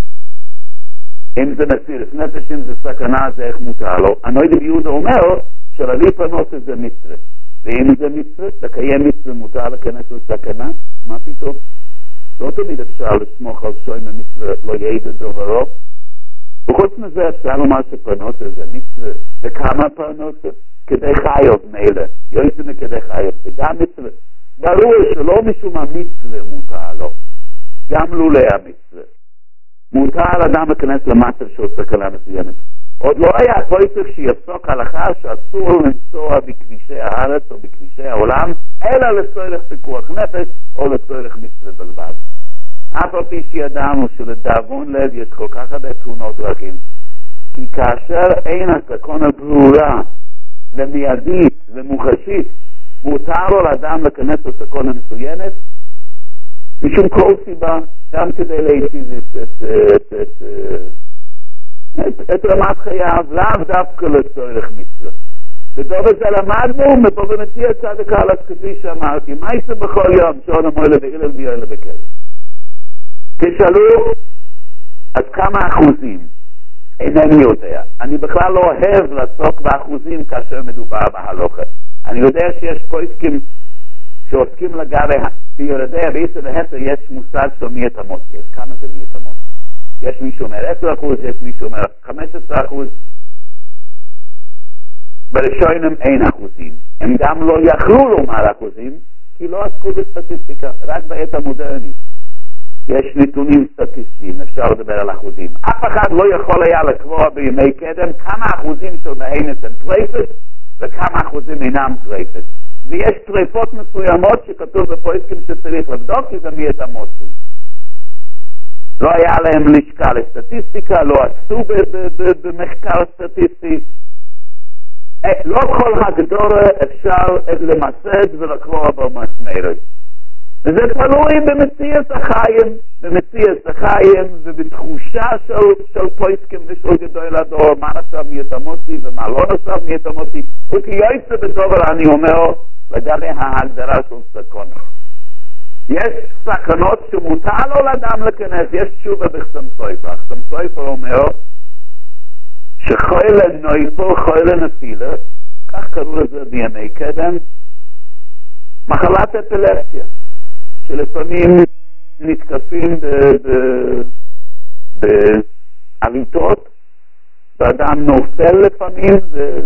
S1: אם זה מסירת נפש, אם זה סכנה, זה איך מותר לו. הנויד ביהודה אומר שלהביא פרנסה זה מצווה. ואם זה מצווה, לקיים מצווה מותר להיכנס לסכנה? מה פתאום? לא תמיד אפשר לסמוך על שוי ממצווה לא יעיד את דוברו. וחוץ מזה אפשר לומר שפרנסה זה מצווה. וכמה פרנסה? כדי חיות מילא. יועצים כדי חיות. זה גם מצווה. ברור שלא משום המצווה מותר לו. גם לולא המצווה. מותר אדם להיכנס למצב של סכנה מסוימת. עוד לא היה כל צריך שיפסוק הלכה שאסור לנסוע בכבישי הארץ או בכבישי העולם, אלא לצורך פיקוח נפש או לצורך מצווה בלבד. אף על פי שידענו שלדאבון לב יש כל כך הרבה תאונות דרכים. כי כאשר אין הסכנה ברורה ומיידית ומוחשית, מותר לו לאדם להיכנס לסכנה מסוימת, משום כל סיבה, גם כדי להיטיב את, את, את, את, את, את רמת חייו, לאו דווקא לצורך מצווה. ודוב הזה למדנו, מבובנתי הצדק על כפי שאמרתי, מה יצא בכל יום שעוד המועלה ואילל ויועלה בקרב? תשאלו, אז כמה אחוזים? אינני יודע. אני בכלל לא אוהב לעסוק באחוזים כאשר מדובר בהלוכה. אני יודע שיש פויסקים שעוסקים לגבי ביורדי הביסה והסר, יש מושג של מי את המות. יש כמה זה מי את המות. יש מישהו אומר עשרה אחוז, יש מישהו אומר חמישה עשר אחוז. בראשונים אין אחוזים. הם גם לא יכלו לומר אחוזים, כי לא עסקו בסטטיסטיקה, רק בעת המודרנית. יש נתונים סטטיסטיים, אפשר לדבר על אחוזים. אף אחד לא יכול היה לקבוע בימי קדם כמה אחוזים של בהיינס הם טרייפת, וכמה אחוזים אינם טרייפת. ויש טרייפות מסוימות שכתוב בפויסקים שצריך לבדוק, כי זה מי את המוצוי. לא היה להם לשכה לסטטיסטיקה, לא עשו במחקר סטטיסטי. לא כל הגדורה אפשר למסד ולקרוא במסמרת. וזה תלוי במציאת החיים, במציאת החיים ובתחושה של, של פויסקים ושל גדול הדור, מה נסב מיתמותי ומה לא נסב מיתמותי. וכיועצה בדובר אני אומר לגבי ההגדרה של סכונה. יש סכנות שמותר לו לאדם לכנס, יש תשובה בחסם סויפה. חסם סויפה אומר שחוילה נויפו, חוילה נפילה, כך קראו לזה בימי קדם, מחלת אפילפסיה, שלפעמים נתקפים בעריתות, ואדם נופל לפעמים,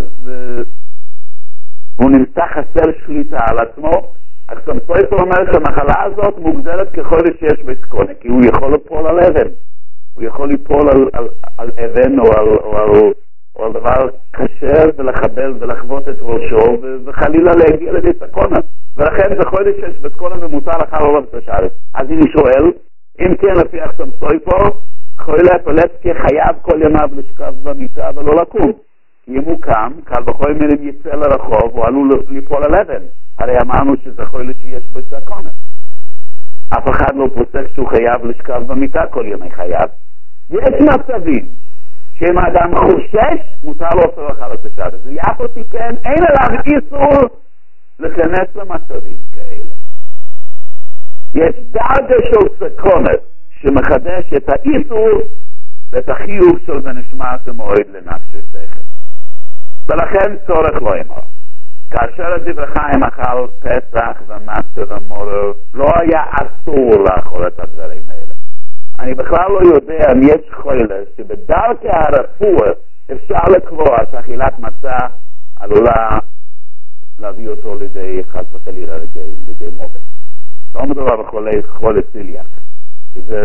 S1: והוא נמצא חסר שליטה על עצמו. החסם סויפה אומר שהמחלה הזאת מוגדרת כחוילה שיש בסכונה, כי הוא יכול ליפול על אבן. הוא יכול ליפול על, על, על אבן או על, או, על, או על דבר קשה ולחבל ולחוות את ראשו וחלילה להגיע לידי סכונה. ולכן זה חודש שיש בסכונה ומותר לך לא לבצע. אז אני שואל, אם כן לפי החסם סויפה, חוילה אפילפסיה חייב כל ימיו לשכב במיטה ולא לקום. כי אם הוא קם, קל בכל מילים יצא לרחוב, הוא עלול ליפול על אבן. הרי אמרנו שזה חוילה שיש בסכונה. אף אחד לא פוסק שהוא חייב לשכב במיטה כל ימי חייו. יש מצבים שאם האדם חושש, מותר לו עשר אחרת בשבת. זה יפה אותי כן, אין עליו איסור להיכנס למצבים כאלה. יש דרגה של סכונת שמחדש את האיסור ואת החיוב של בנשמת המועד לנפש שכל. ולכן צורך לא אמר. כאשר הדברי חיים אכל פסח ומצה ומורר, לא היה אסור לאכול את הדברים האלה. אני בכלל לא יודע אם יש חוילה שבדרכי הרפואה אפשר לקבוע שאכילת מצה עלולה להביא אותו לידי חס וחלילה לידי מוות. לא מדובר בחולי חולי ציליאק, שזה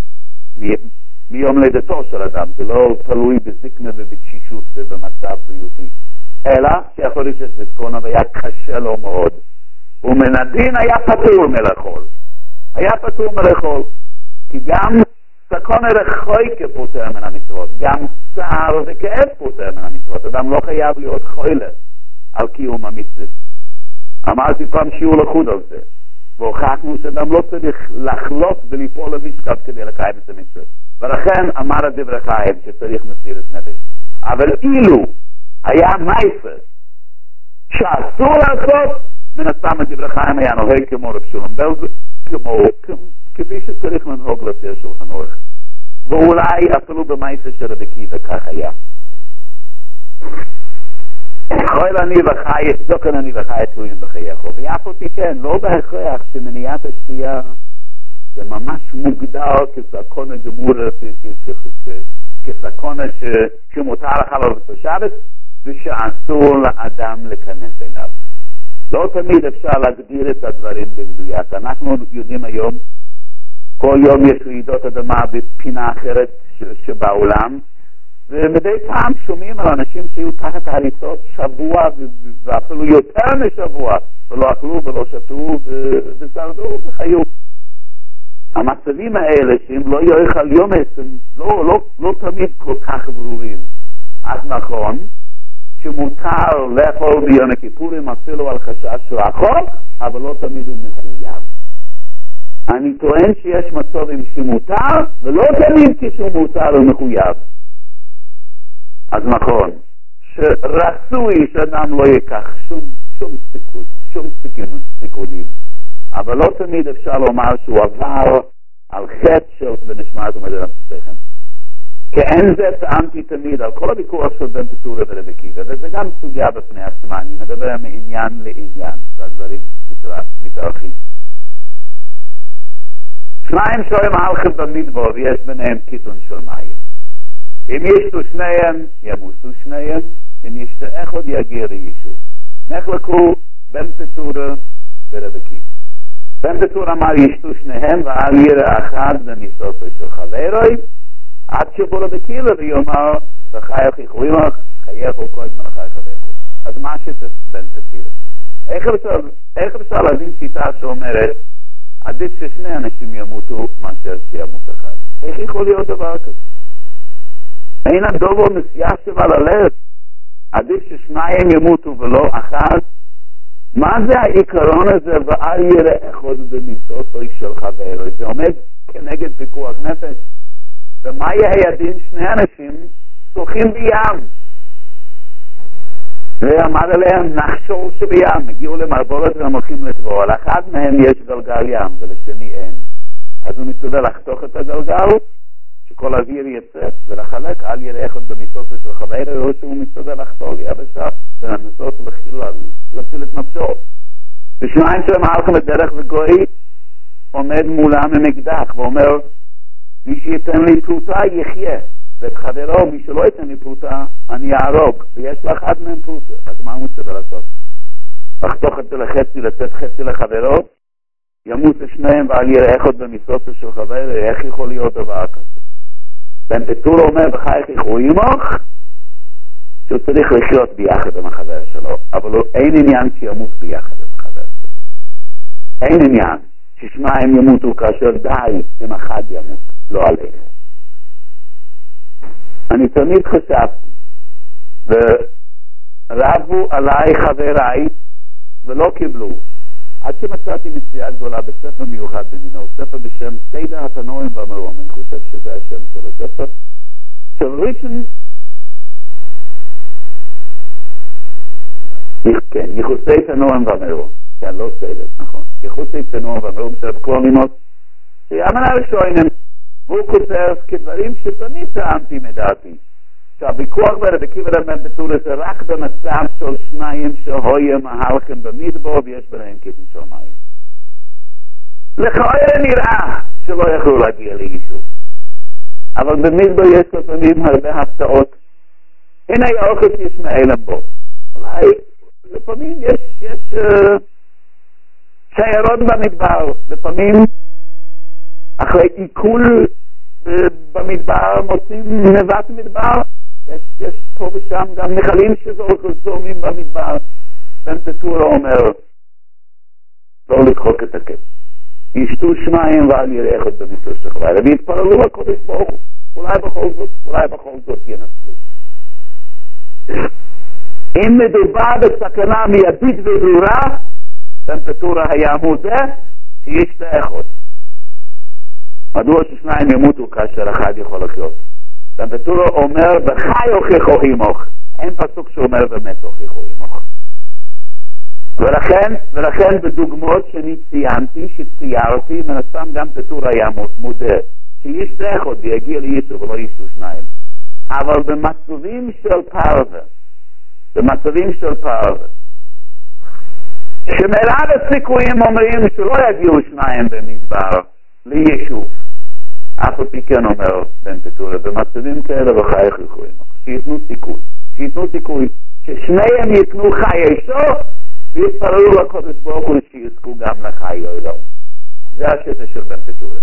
S1: מיום לידתו של אדם, זה לא תלוי בזקנה ובתשישות ובמצב בריאותי. אלא שיכול להיות שיש בסכונה והיה קשה לו מאוד. ומן הדין היה פטור מלאכול. היה פטור מלאכול. כי גם סכונה רחוי כפוטר מן המצוות. גם צער וכאב פוטר מן המצוות. אדם לא חייב להיות חוילה על קיום המצוות. אמרתי פעם שיעור לחוד על זה. והוכחנו שאדם לא צריך לחלות וליפול למשכב כדי לקיים את המצוות. ולכן אמר הדברי חיים שצריך מסירת נפש. אבל אילו היה מייסר שאסור לעשות, מן הסתם הדברי חיים היה נוהג כמו רב שולם בלז, כמו כפי שצריך לנהוג לפי השולחן ערוך. ואולי אפילו במייסר של רבי עקיבא כך היה. חויל אני וחי, זוקן אני וחי תלויים בחייכו. ויף אותי כן, לא בהכרח שמניעת השתייה זה ממש מוגדר כסכונה גמורה, כסכונה שמותר לך לבצע שבת, ושאסור לאדם להיכנס אליו. לא תמיד אפשר להגדיר את הדברים במדויק. אנחנו יודעים היום, כל יום יש רעידות אדמה בפינה אחרת שבעולם, ומדי פעם שומעים על אנשים שהיו תחת ההריסות שבוע ואפילו יותר משבוע, ולא אכלו ולא שתו ושרדו וחיו. המצבים האלה שהם לא יאכל יומס הם לא, לא, לא תמיד כל כך ברורים. אז נכון שמותר לאכול ביום הכיפורים אפילו על חשש של החוק, אבל לא תמיד הוא מחויב. אני טוען שיש מצבים שמותר ולא תמיד כשהוא מותר הוא מחויב. אז נכון שרצוי שאדם לא ייקח שום, שום סיכון, שום סיכון, סיכונים, אבל לא תמיד אפשר לומר שהוא עבר על חטא של ונשמעת ומדבר פסיכם. כי אין זה טענתי תמיד על כל הוויכוח של בן פטורה ורבי עקיבא, וזה גם סוגיה בפני עצמה. אני מדבר מעניין לעניין, והדברים מתארחים. שניים שרואים הלכת במדבר ויש ביניהם קיטון של מים. אם ישתו שניהם, ימוסו שניהם, אם ישתו אחד יגיר ישו. נחלקו בן פטורה ורבי עקיבא. בן פטורה אמר ישתו שניהם ועל ירא אחד ומסופו של חברוי, עד שבו רבי עקיבא ויאמר בחייך יכולים חייכו קודם מנחי חבריכו. אז מה שתס בן פטורה? איך אפשר להבין שיטה שאומרת עדיף ששני אנשים ימותו מאשר שימות אחד? איך יכול להיות דבר כזה? אין הדובו מסיישב על הלב עדיף ששניים ימותו ולא אחד. מה זה העיקרון הזה ואל יראה אחד במיסוסו של חברו? זה עומד כנגד פיקוח נפש. ומה יהיה הדין? שני אנשים שוחים בים, ועמד עליהם נחשול שבים, הגיעו למערבולת והם הולכים לטבוע. לאחד מהם יש גלגל ים ולשני אין, אז הוא מצווה לחתוך את הגלגל שכל האוויר יצא ולחלק. אל יראה אחד במיסוסו של חברו, או שהוא מצווה לחתול יבשה ולנסות להציל את נפשו. ושניים שהם הלכם בדרך וגוי עומד מולם עם אקדח ואומר, מי שייתן לי פרוטה יחיה, ואת חברו, מי שלא ייתן לי פרוטה אני אהרוג, ויש לך אחד מהם פרוטה. אז מה הוא מצווה לעשות? לחתוך את זה לחצי, לתת חצי לחברו? ימות שניהם ואל יראה אחד במיסוסו של חברו. איך יכול להיות דבר כזה? בן פטור אומר בחייך יחו עמך, שהוא צריך לחיות ביחד עם החבר שלו, אבל אין עניין שימות ביחד עם החבר שלו. אין עניין ששניים ימותו כאשר די אם אחד ימות, לא עלינו. אני תמיד חשבתי, ורבו עליי חבריי ולא קיבלו, עד שמצאתי מציאה גדולה בספר מיוחד במינו, ספר בשם סדר התנועים והמרום. אני חושב שזה השם של הספר, של ראשון, כן, יחוסי תנועים והמרום, כן, לא סדר, נכון, יחוסי תנועים והמרום של הקלונימות, שיאמן הראשונים, והוא כותב כדברים שתמיד טעמתי מדעתי, שהוויכוח ברבקי ולמד בטור זה רק במצב של שניים שהויים ההלכים במדבור ויש ביניהם כיתן של מים. לכאורה נראה שלא יכלו להגיע ליישוב, אבל במדבור יש לפעמים הרבה הפתעות. הנה האוכל שיש מאלם בו, אולי לפעמים יש, יש uh, שיירות במדבר, לפעמים אחרי עיכול במדבר מוצאים נבט מדבר. יש, יש פה ושם גם נחלים שזורמים במדבר. בן פטורה אומר לא לדחוק את הכס, ישתו שניים ואל יראה אחד במיסוס של חברו, ויתפללו לקודש ברוך הוא, אולי בכל זאת אולי בכל זאת ינצלו. אם מדובר בסכנה מיידית וברורה, בן פטורה היה מודה שישתה אחד. מדוע ששניים ימותו כאשר אחד יכול לחיות? בן פטורה אומר בחי הוכיחו עמך, אין פסוק שאומר באמת הוכיחו עמך. ולכן, ולכן בדוגמאות שאני ציינתי, שציירתי, מן הסתם גם פטורה היה מודה שישתה אחד ויגיע ליישוב ולא ישתו שניים. אבל במצבים של פרווה, במצבים של פרווה, שמרב הסיכויים אומרים שלא יגיעו שניים במדבר ליישוב, אף על פי כן אומר בן פטורה, במצבים כאלה וחייך יכולים, שיתנו סיכוי, שיתנו סיכוי, ששניהם יתנו חיי שוף, ויתפרלו לקודש ברוך הוא שיזכו גם לחיי אלוהים. זה השטה של בן פטורה.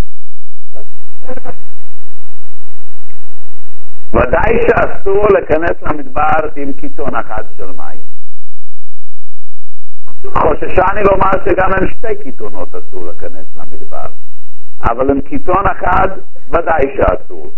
S1: ודאי שאסור להיכנס למדבר עם קיטון אחד של מים. חוששני לומר שגם עם שתי קיטונות אסור להיכנס למדבר, אבל עם קיטון אחד ודאי שאסור.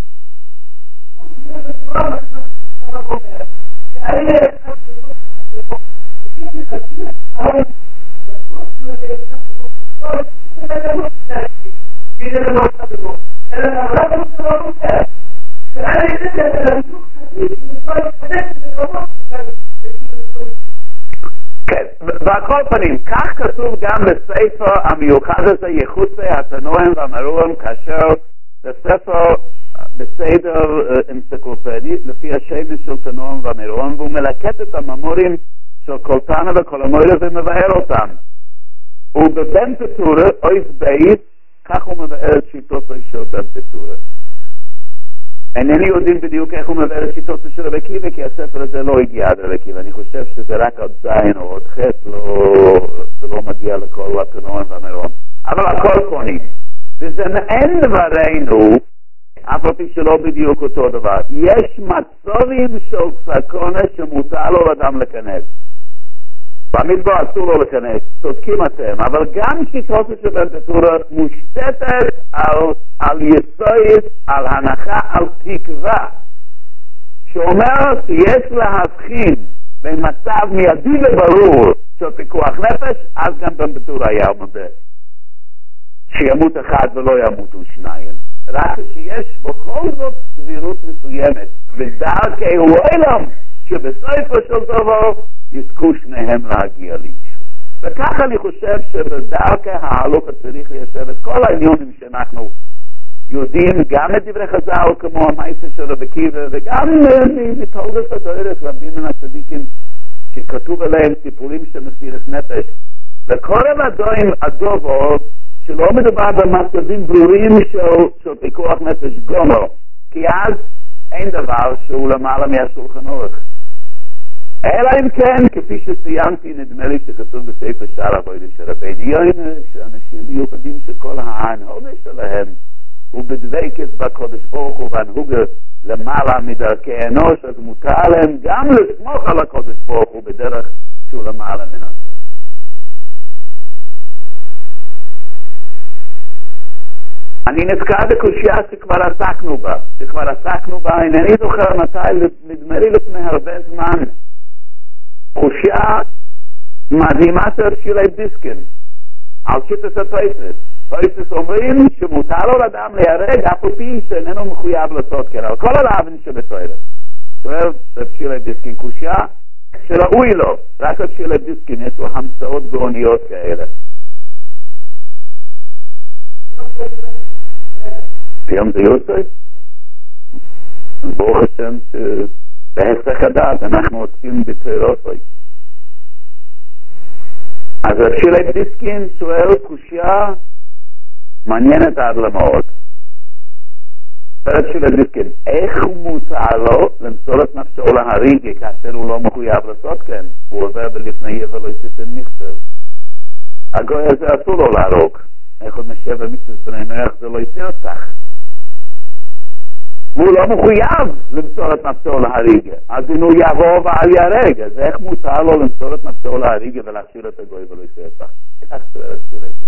S1: כן, בכל פנים, כך כתוב גם בספר המיוחד הזה, יחוסי התנועים והמרום, כאשר בספר בסדר אנציקלופדי לפי השם של תנועים והמרום, והוא מלקט את הממורים של כל תנא וכל המורה ומבאר אותם. ובבן פטורה, אויס בית, כך הוא מבאר את שיטותו של בן פטורה. אינני יודעים בדיוק איך הוא מבאר את שיטותו של רבי עקיבא, כי הספר הזה לא הגיע עד רבי עקיבא. אני חושב שזה רק עוד זין או עוד חטא, לא, זה לא מגיע לכל התנועים והמרום. אבל הכל פונים. וזה אין דברנו, אף על פי שלא בדיוק אותו דבר. יש מצבים של סכנה שמותר לו לאדם להיכנס. במדבר אסור לו להיכנס, צודקים אתם, אבל גם שיטות של בן פטורה מושתתת על, על יסוד, על הנחה, על תקווה, שאומר שיש להבחין בין מצב מיידי וברור של פיקוח נפש, אז גם במטור היה מודה שימות אחד ולא ימותו שניים. רק שיש בכל זאת סבירות מסוימת בדרכי העולם שבסופו של דבר יזכו שניהם להגיע לאישור. וכך אני חושב שבדרכי ההלוך צריך ליישב את כל העניונים שאנחנו יודעים גם את דברי חז"ל כמו המעשה של רבי עקיבא וגם מתולדות הדרך רבים מן הצדיקים שכתוב עליהם סיפורים של מסירות נפש. וקורא לדברים הדובר שלא מדובר במצבים ברורים של, של פיקוח נפש גומר, כי אז אין דבר שהוא למעלה מהשולחן ערוך. אלא אם כן, כפי שציינתי, נדמה לי שכתוב בספר שער העבודה של רבנו יונה, שאנשים מיוחדים שכל ההנהגה שלהם הוא בדבקות בקדוש ברוך הוא והנהוגה למעלה מדרכי אנוש, אז מותר להם גם לסמוך על הקדוש ברוך הוא בדרך שהוא למעלה מן הטבע. אני נזכר בקושיה שכבר עסקנו בה, שכבר עסקנו בה, אינני זוכר מתי, נדמה לי לפני הרבה זמן, קושיה מדהימה של שירי דיסקין, על שיטת הטויסס. טויסס אומרים שמותר לו לאדם להיהרג אף על פי שאיננו מחויב לעשות כן, על כל הלאווין שבתוירה. שואל רב שירי דיסקין קושיה, שראוי לו, רק רב שירי דיסקין יש לו המצאות גאוניות כאלה. היום זה יוצא? ברוך השם שבהסך הדעת אנחנו עוסקים בתוירות. אז רב שירי דיסקין שואל קושיה מעניינת עד למאות. רב שירי דיסקין, איך הוא מותר לו למסור את נפשו להריג כאשר הוא לא מחויב לעשות כן? הוא עובר בלפני יבל לא יסיתן מכשל. הגוי הזה אסור לו להרוג. איך עוד משבר מצווה בני נוח זה לא יתרצח. והוא לא מחויב למסור את נפשו להריג. אז אם הוא יבוא ועל יהרג, אז איך מותר לו למסור את נפשו להריג ולהשאיר את הגוי ולא יתרצח? איך שואל את זה?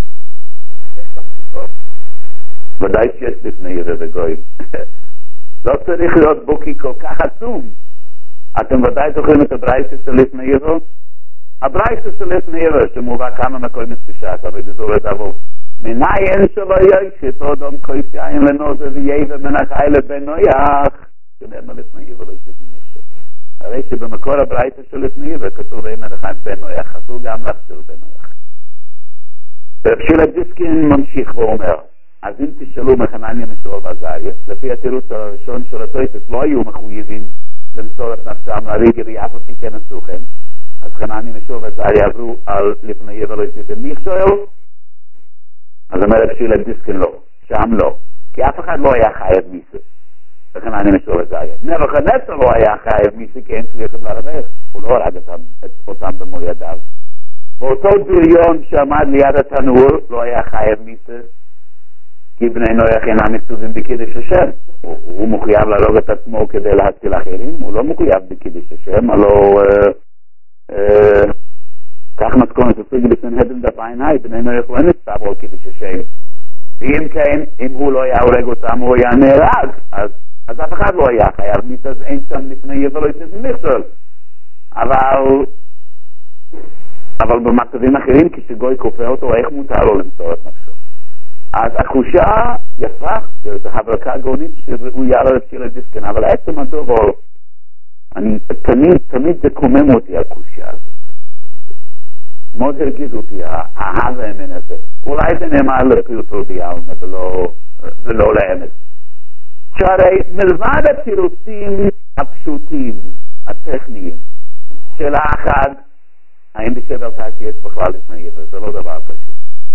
S1: ודאי שיש לפני ירא וגוי. לא צריך להיות בוקי כל כך עצום. אתם ודאי זוכרים את הברייתא של לפני ירא? הברייתא של לפני ירא שמובא כמה מקוים מספישת, אבל זה זורד אבו. מניין שלא ישת אדם כויס יין לנוזה וייבה מן החי לבן נויח. שנאמר לפני ירא לא ישת מכשול. הרי שבמקור הברייתא של לפני ירא כתוב וייבה מן החי בן נויח, אסור גם להכשיר בן נויח. רב שירי דיסקין ממשיך ואומר, אז אם תשאלו מחנניה משור ועזריה, לפי התירוץ הראשון של הטויסס לא היו מחויבים למסור את נפשם להריג ויאף על פי כן עשוכם, אז חנניה משור ועזריה עברו על לפני ירא לא ישת מכשול. אז אומר רב שירי דיסקין לא, שם לא, כי אף אחד לא היה חייב מיסה, וחנניה משור ועזריה. נבוכדנצר לא היה חייב מיסה כי אין שליחים לרבך, הוא לא הרג אותם במו ידיו. באותו בריון שעמד ליד התנור לא היה חייב מיסה, כי בני נוח אינם מצווים בקידוש השם. הוא, הוא מחויב להרוג את עצמו כדי להציל אחרים, הוא לא מחויב בקידוש השם, הלא אה, אה, כך מתכונת הסוגי בסנהדרין דף עין היי, בני נוח לא נצטוו על קידוש השם. ואם כן, אם הוא לא היה הורג אותם, הוא היה נהרג, אז, אז אף אחד לא היה חייב מיסה, אז אין שם לפני יבל לא יצא מכשול. אבל אבל במצבים אחרים, כשגוי כופה אותו, איך מותר לו למסור את נפשו? אז הקושה יפה, זו הברקה גאונית שראויה לרב שירי דיסקין, אבל עצם הדבר, אני תמיד, תמיד זה קומם אותי הקושה הזאת. מאוד הרגיז אותי, ההווה מן הזה. אולי זה נאמר לפרטור ביאלמה ולא, ולא לאמת. שהרי מלבד התירוצים הפשוטים, הטכניים, של האחד, האם בשבר תעשי יש בכלל לפני יבר, זה לא דבר פשוט.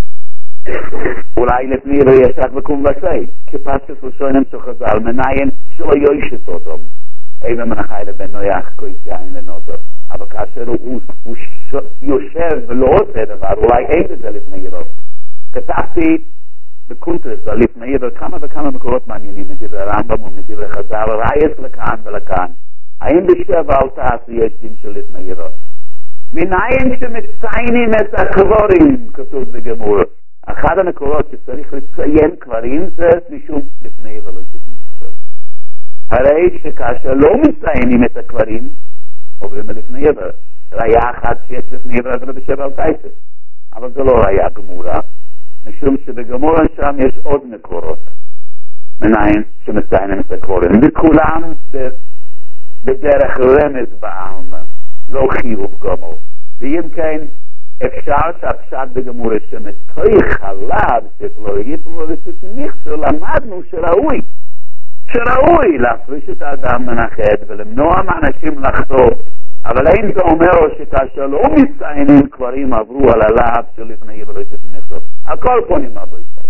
S1: אולי לפני יבר יש רק בקום וסי, כפסקס ושואנם שחזל, מניין שלא יוישת אותם, איבה מנחי לבן נויח כויס יין לנוזו, אבל כאשר הוא, הוא ש... יושב ולא עושה דבר, אולי אין בזה לפני יבר. כתבתי בקונטרס על לפני יבר כמה וכמה מקורות מעניינים, מדבר הרמב"ם ומדבר חז"ל, רייס לכאן ולכאן. האם בשבר תעשי יש דין של לפני יבר? מניין שמציינים את הקברים, כתוב בגמור. אחד המקורות שצריך לציין קברים זה משום לפני ולא יצאים עכשיו. הרי שכאשר לא מציינים את הקברים, עוברים לפני עבר. ראיה אחת שיש לפני עבר עבר בשבע על תייסף. אבל זה לא ראיה גמורה, משום שבגמורה שם יש עוד מקורות מנין שמציינים את הקברים. וכולם בדרך רמז בעלמא, לא חיוב גמור. ואם כן, אפשר שהפשט בגמורה שמתוי חלב שפלו יפלו וסתניחשו, למדנו שראוי. שראוי להפריש את האדם מנחת ולמנוע מאנשים לחטוא. אבל אין זה אומר שכאשר לא מציינים קברים עברו על הלהב שלפני ולא יתנחשו. הכל פונים עברו יצאים.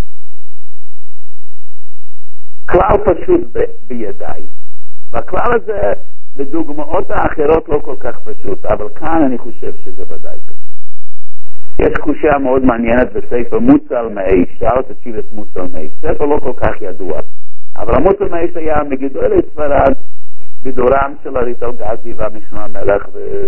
S1: כלל פשוט ב- בידיי. והכלל הזה בדוגמאות האחרות לא כל כך פשוט, אבל כאן אני חושב שזה ודאי פשוט. יש קושיה מאוד מעניינת בספר מוצל מאיש, שאלת תשיבת מוצל מאיש. ספר לא כל כך ידוע. אבל המוצל מאיש היה מגדולי ספרד בדורם של אריטל גזי והמשנה המלך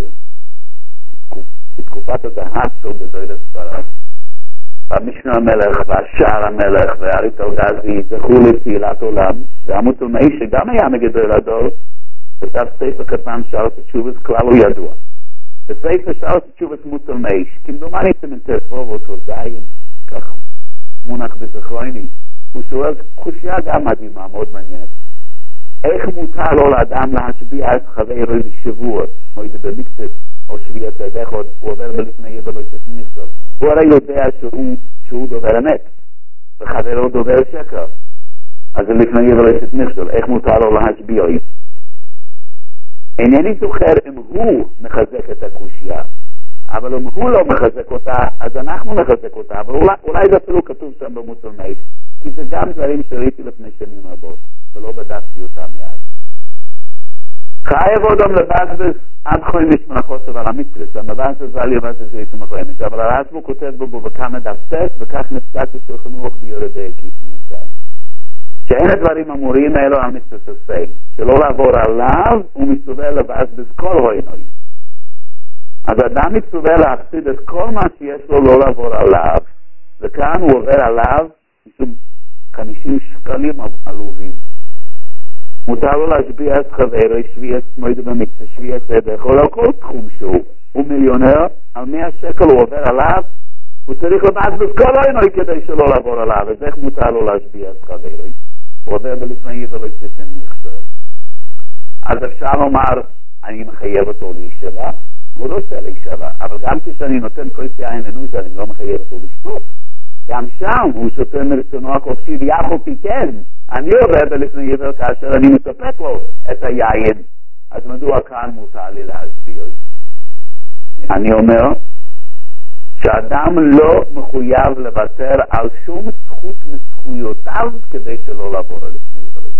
S1: בתקופת הזהב של גדולי ספרד. המשנה המלך והשער המלך ואריטל גזי זכו לתהילת עולם. והמוצל מאיש שגם היה מגדולי הדור, כתב ספר קטן שאלת תשובת כלל הוא ידוע. בספר שאלת תשובת מוצל מאיש, כמדומני סמנטס רוב אותו זין, כך מונח בזכרוני. הוא שואל קושיה גם מדהימה, מאוד מעניינת. איך מותר לו לאדם להשביע את חברו בשבוע, מועד במקצת, או שביעת צדק, הוא עובר בלפני יבל או שת נכסות. הוא הרי יודע שהוא, שהוא דובר אמת, וחברו דובר שקר. אז לפני יבל או שת נכסות, איך מותר לו להשביע? אינני זוכר אם הוא מחזק את הקושיה, אבל אם הוא לא מחזק אותה, אז אנחנו נחזק אותה, אבל אולי, אולי זה אפילו כתוב שם במוצל מאיש. כי זה גם דברים שראיתי לפני שנים רבות, ולא בדקתי אותם מיד. חייב אדם לבזבז עד חומש מלאכות על המצווה, המבזבז ועל יבזבז ויתום החומש, אבל הרשב"א כותב בו בו וכמה דפתס, וכך נפסק בשולחנוך ביורדי הקיף נמצאים. שאין הדברים אמורים האלו על מצווה ססי, שלא לעבור עליו, הוא מצווה לבזבז כל הוינוי. אז אדם מצווה להפסיד את כל מה שיש לו לא לעבור עליו, וכאן הוא עובר עליו, משום חמישים שקלים עלובים. מותר לו להשביע את חברו, שביע מועד במקצה, שביע צדק, או על כל תחום שהוא. הוא מיליונר, על מאה שקל הוא עובר עליו, הוא צריך לבזבז כל עינוי כדי שלא לעבור עליו, אז איך מותר לו להשביע את חברו? הוא עובר בלפני יבל וסתן נכשל. אז אפשר לומר, אני מחייב אותו להישבע, הוא לא עושה להישבע, אבל גם כשאני נותן כל יין לנוז, אני לא מחייב אותו לשתות. גם שם הוא שותה מרצונו החופשי, ויחו פיתן. אני עובר בלפני יבל כאשר אני מספק לו את היין. אז מדוע כאן מותר לי להסביר? אני אומר שאדם לא מחויב לוותר על שום זכות מזכויותיו כדי שלא לעבור לפני יבל.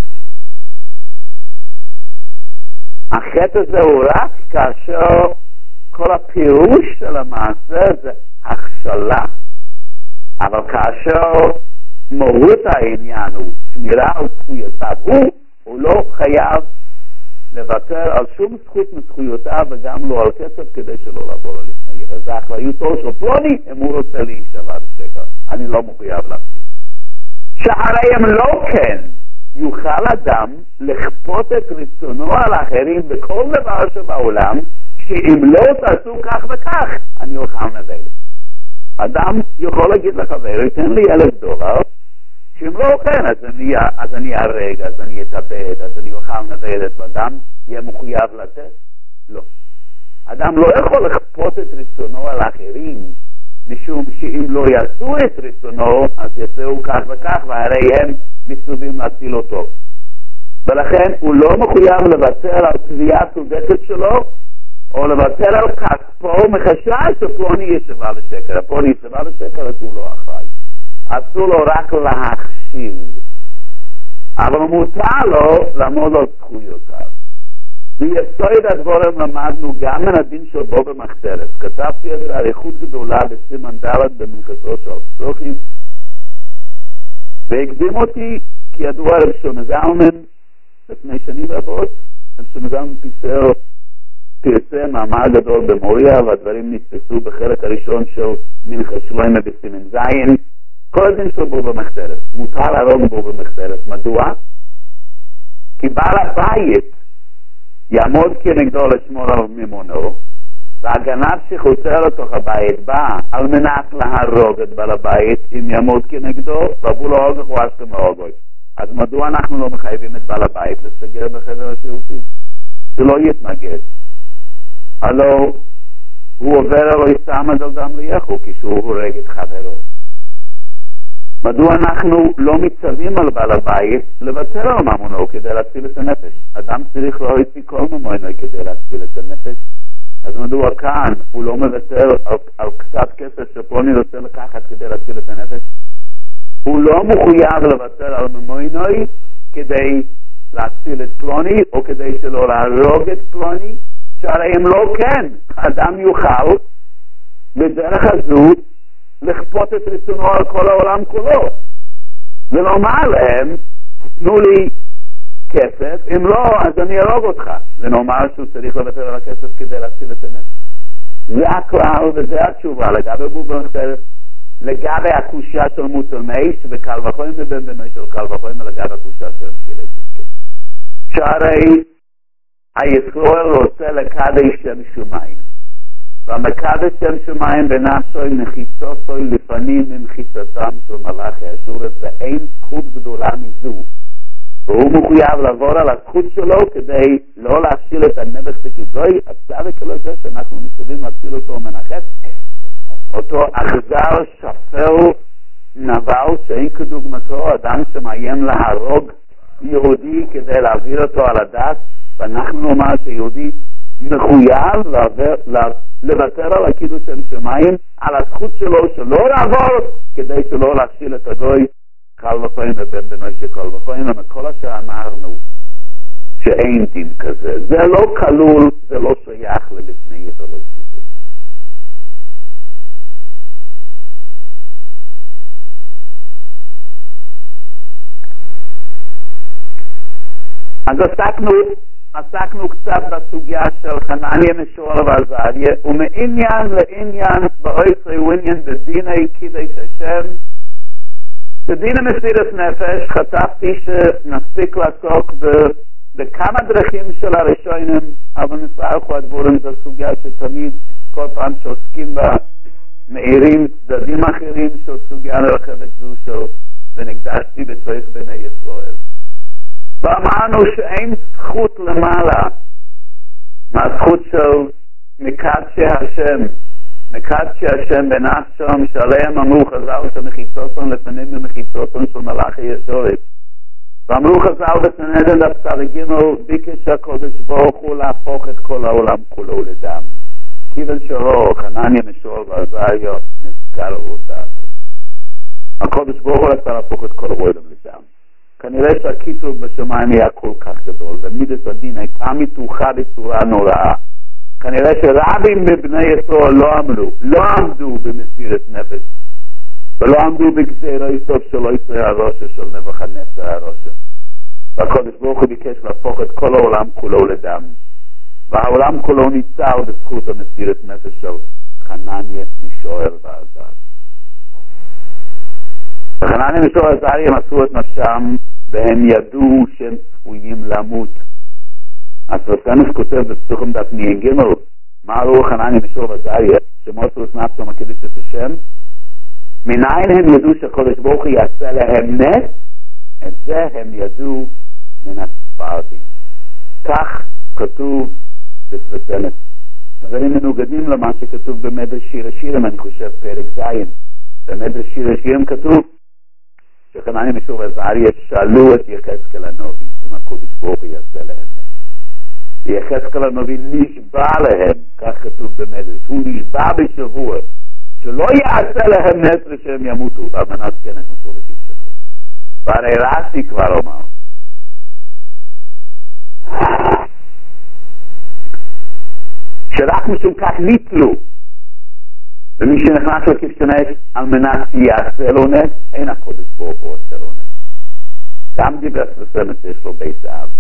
S1: החטא הזה הוא רק כאשר כל הפירוש של המעשה זה הכשלה. אבל כאשר מהות העניין הוא שמירה על זכויותיו, הוא, הוא לא חייב לוותר על שום זכות מזכויותיו וגם לא על כסף כדי שלא לעבור לפני. וזה אחריותו של פלוני אם הוא רוצה להישבע בשקר. אני לא מחויב להפסיד. שהרי הם לא כן, יוכל אדם לכפות את רצונו על האחרים בכל דבר שבעולם, שאם לא תעשו כך וכך, אני אוכל נבל. אדם יכול להגיד לחבר, תן לי אלף דולר, שאם לא כן, אז אני, אז אני ארג, אז אני אתאבד, אז אני אוכל נבלת, ואדם יהיה מחויב לתת? לא. אדם לא יכול לכפות את רצונו על האחרים, משום שאם לא יעשו את רצונו, אז יעשו כך וכך, והרי הם מצווים להציל אותו. ולכן הוא לא מחויב לוותר על תביעה צודקת שלו, או לוותר על כספו מחשש שפלוני ישבע בשקר. פלוני ישבע בשקר, אז הוא לא אחראי. אסור לו רק להכשיל. אבל מותר לו לעמוד על זכויותיו. ביסוד הדברים למדנו גם מן הדין של בו במחתרת. כתבתי את האריכות גדולה בסימן ד' במנחתו של פסוחים, והקדים אותי כי ידוע רב שלמה זלמן לפני שנים רבות. רב שלמה זלמן פיצר פרסם מאמר גדול במוריה, והדברים נתפסו בחלק הראשון של מנחת שלמה בסימן זין. כל הדין של בו במחתרת מותר להרוג בו במחתרת. מדוע? כי בעל הבית יעמוד כנגדו לשמור על ממונו, והגנב שחוצר לתוך הבית בא על מנת להרוג את בעל הבית, אם יעמוד כנגדו, רבו לו אוגך ואשתם לאוגוי. אז מדוע אנחנו לא מחייבים את בעל הבית לסגר בחדר השירותים? שלא יתנגד. הלא הוא עובר אלו יסתם על דם ליחו כשהוא הורג את חברו. מדוע אנחנו לא מצווים על בעל הבית לוותר על ממונו כדי להציל את הנפש? אדם צריך להוציא כל ממונו כדי להציל את הנפש. אז מדוע כאן הוא לא מוותר על, על קצת כסף שפלוני רוצה לקחת כדי להציל את הנפש? הוא לא מחויב לוותר על ממונו כדי להציל את פלוני או כדי שלא להרוג את פלוני, שהרי אם לא כן, אדם יוכל בדרך הזו לכפות את רצונו על כל העולם כולו ולומר להם, תנו לי כסף, אם לא, אז אני ארוג אותך. ונאמר שהוא צריך לוותר על הכסף כדי להציל את הנפש. זה הכלל וזה התשובה לגבי בובר חרס, לגבי הקושה של מותלמי, שבקל וחוים לבן בנוי של קל וחוים לגבי הקושה של משילת. שהרי הישראל רוצה לקדש שם שמיים, והמקדש שם שמיים בנפשו עם מחיצוסו לפנים עם מחיצתם של מלאכי אשורס, ואין זכות גדולה מזו, והוא מחויב לעבור על הזכות שלו כדי לא להכשיל את הנבח בכיזוי. הצדק על זה שאנחנו מסוגלים להציל אותו מנחת, אותו אכזר שפל נבל שאין כדוגמתו, אדם שמאיים להרוג יהודי כדי להעביר אותו על הדת, ואנחנו נאמר שיהודי מחויב לוותר על הקידוש שם שמיים, על הזכות שלו שלא לעבור כדי שלא להכשיל את הגוי. קל וחוים ובן בנוי שקל וחוים, ומכל אשר אמרנו שאין דין כזה, זה לא כלול, זה לא שייך ללפני ולא סיפי. אז עסקנו עסקנו קצת בסוגיה של חנניה משוער ועזריה, ומעניין לעניין באויסרי ועניין בדיני קידש השם. בדין המסירת נפש חשבתי שנספיק לעסוק בכמה דרכים של הראשונים, אבל נסערכו הדבורים זו סוגיה שתמיד כל פעם שעוסקים בה מאירים צדדים אחרים של סוגיה לרחבת זו של ונקדשתי בצריך בני ישראל. ואמרנו שאין זכות למעלה מהזכות של מקדשי השם, מקדשי השם בנפשם, שעליהם אמרו חז"ל שמחיצוסון לפנים ממחיצוסון של מלאכי ישורת. ואמרו חז"ל בסנהדרין דף צ"ג, ביקש הקודש ברוך הוא להפוך את כל העולם כולו לדם. כיוון שרו חנניה משוער ועזריה נזכר אותה. הקודש ברוך הוא רצה להפוך את כל העולם לדם. כנראה שהקיצור בשמיים היה כל כך גדול, ומידת הדין הייתה מתוחה בצורה נוראה. כנראה שרבים מבני ישראל לא עמדו, לא עמדו במסירת נפש, ולא עמדו בגזירה סוף שלא ישראל הראשה של נבוכדנצר הראשה. והקדוש ברוך הוא ביקש להפוך את כל העולם כולו לדם, והעולם כולו ניצל בזכות המסירת נפש של חנניה משוער ועזריה. חנניה משוער ועזריה הם עשו את נפשם, והם ידעו שהם צפויים למות. אז רסנס כותב בפסוחים דף ניג' מה ראו חנניה משוער ועזריה שמוסרו את נפשם הקדוש את השם, מניין הם ידעו שהקדוש ברוך הוא יעשה להם נס? את זה הם ידעו מן הספרדים. כך כתוב בספר. אבל הם מנוגדים למה שכתוב במדרש שיר השירים, אני חושב פרק זין. במדרש שיר השירים כתוב שחנניה משוער ועזריה שאלו את יחזקאל הנביא אם הקדוש ברוך הוא יעשה להם נס. יחזקאל הנביא נשבע להם, כך כתוב במדרש, הוא נשבע בשבוע שלא יעשה להם נס ושהם ימותו, ואמנת כן נכנסו לכבשנו. והרי רש"י כבר אומר שרק משום כך ניצלו, ומי שנכנס לכבשנו על מנת שיעשה לו נס, אין הקדוש ברוך הוא עושה לו נס. גם דיבר ספסמת יש לו בית אב.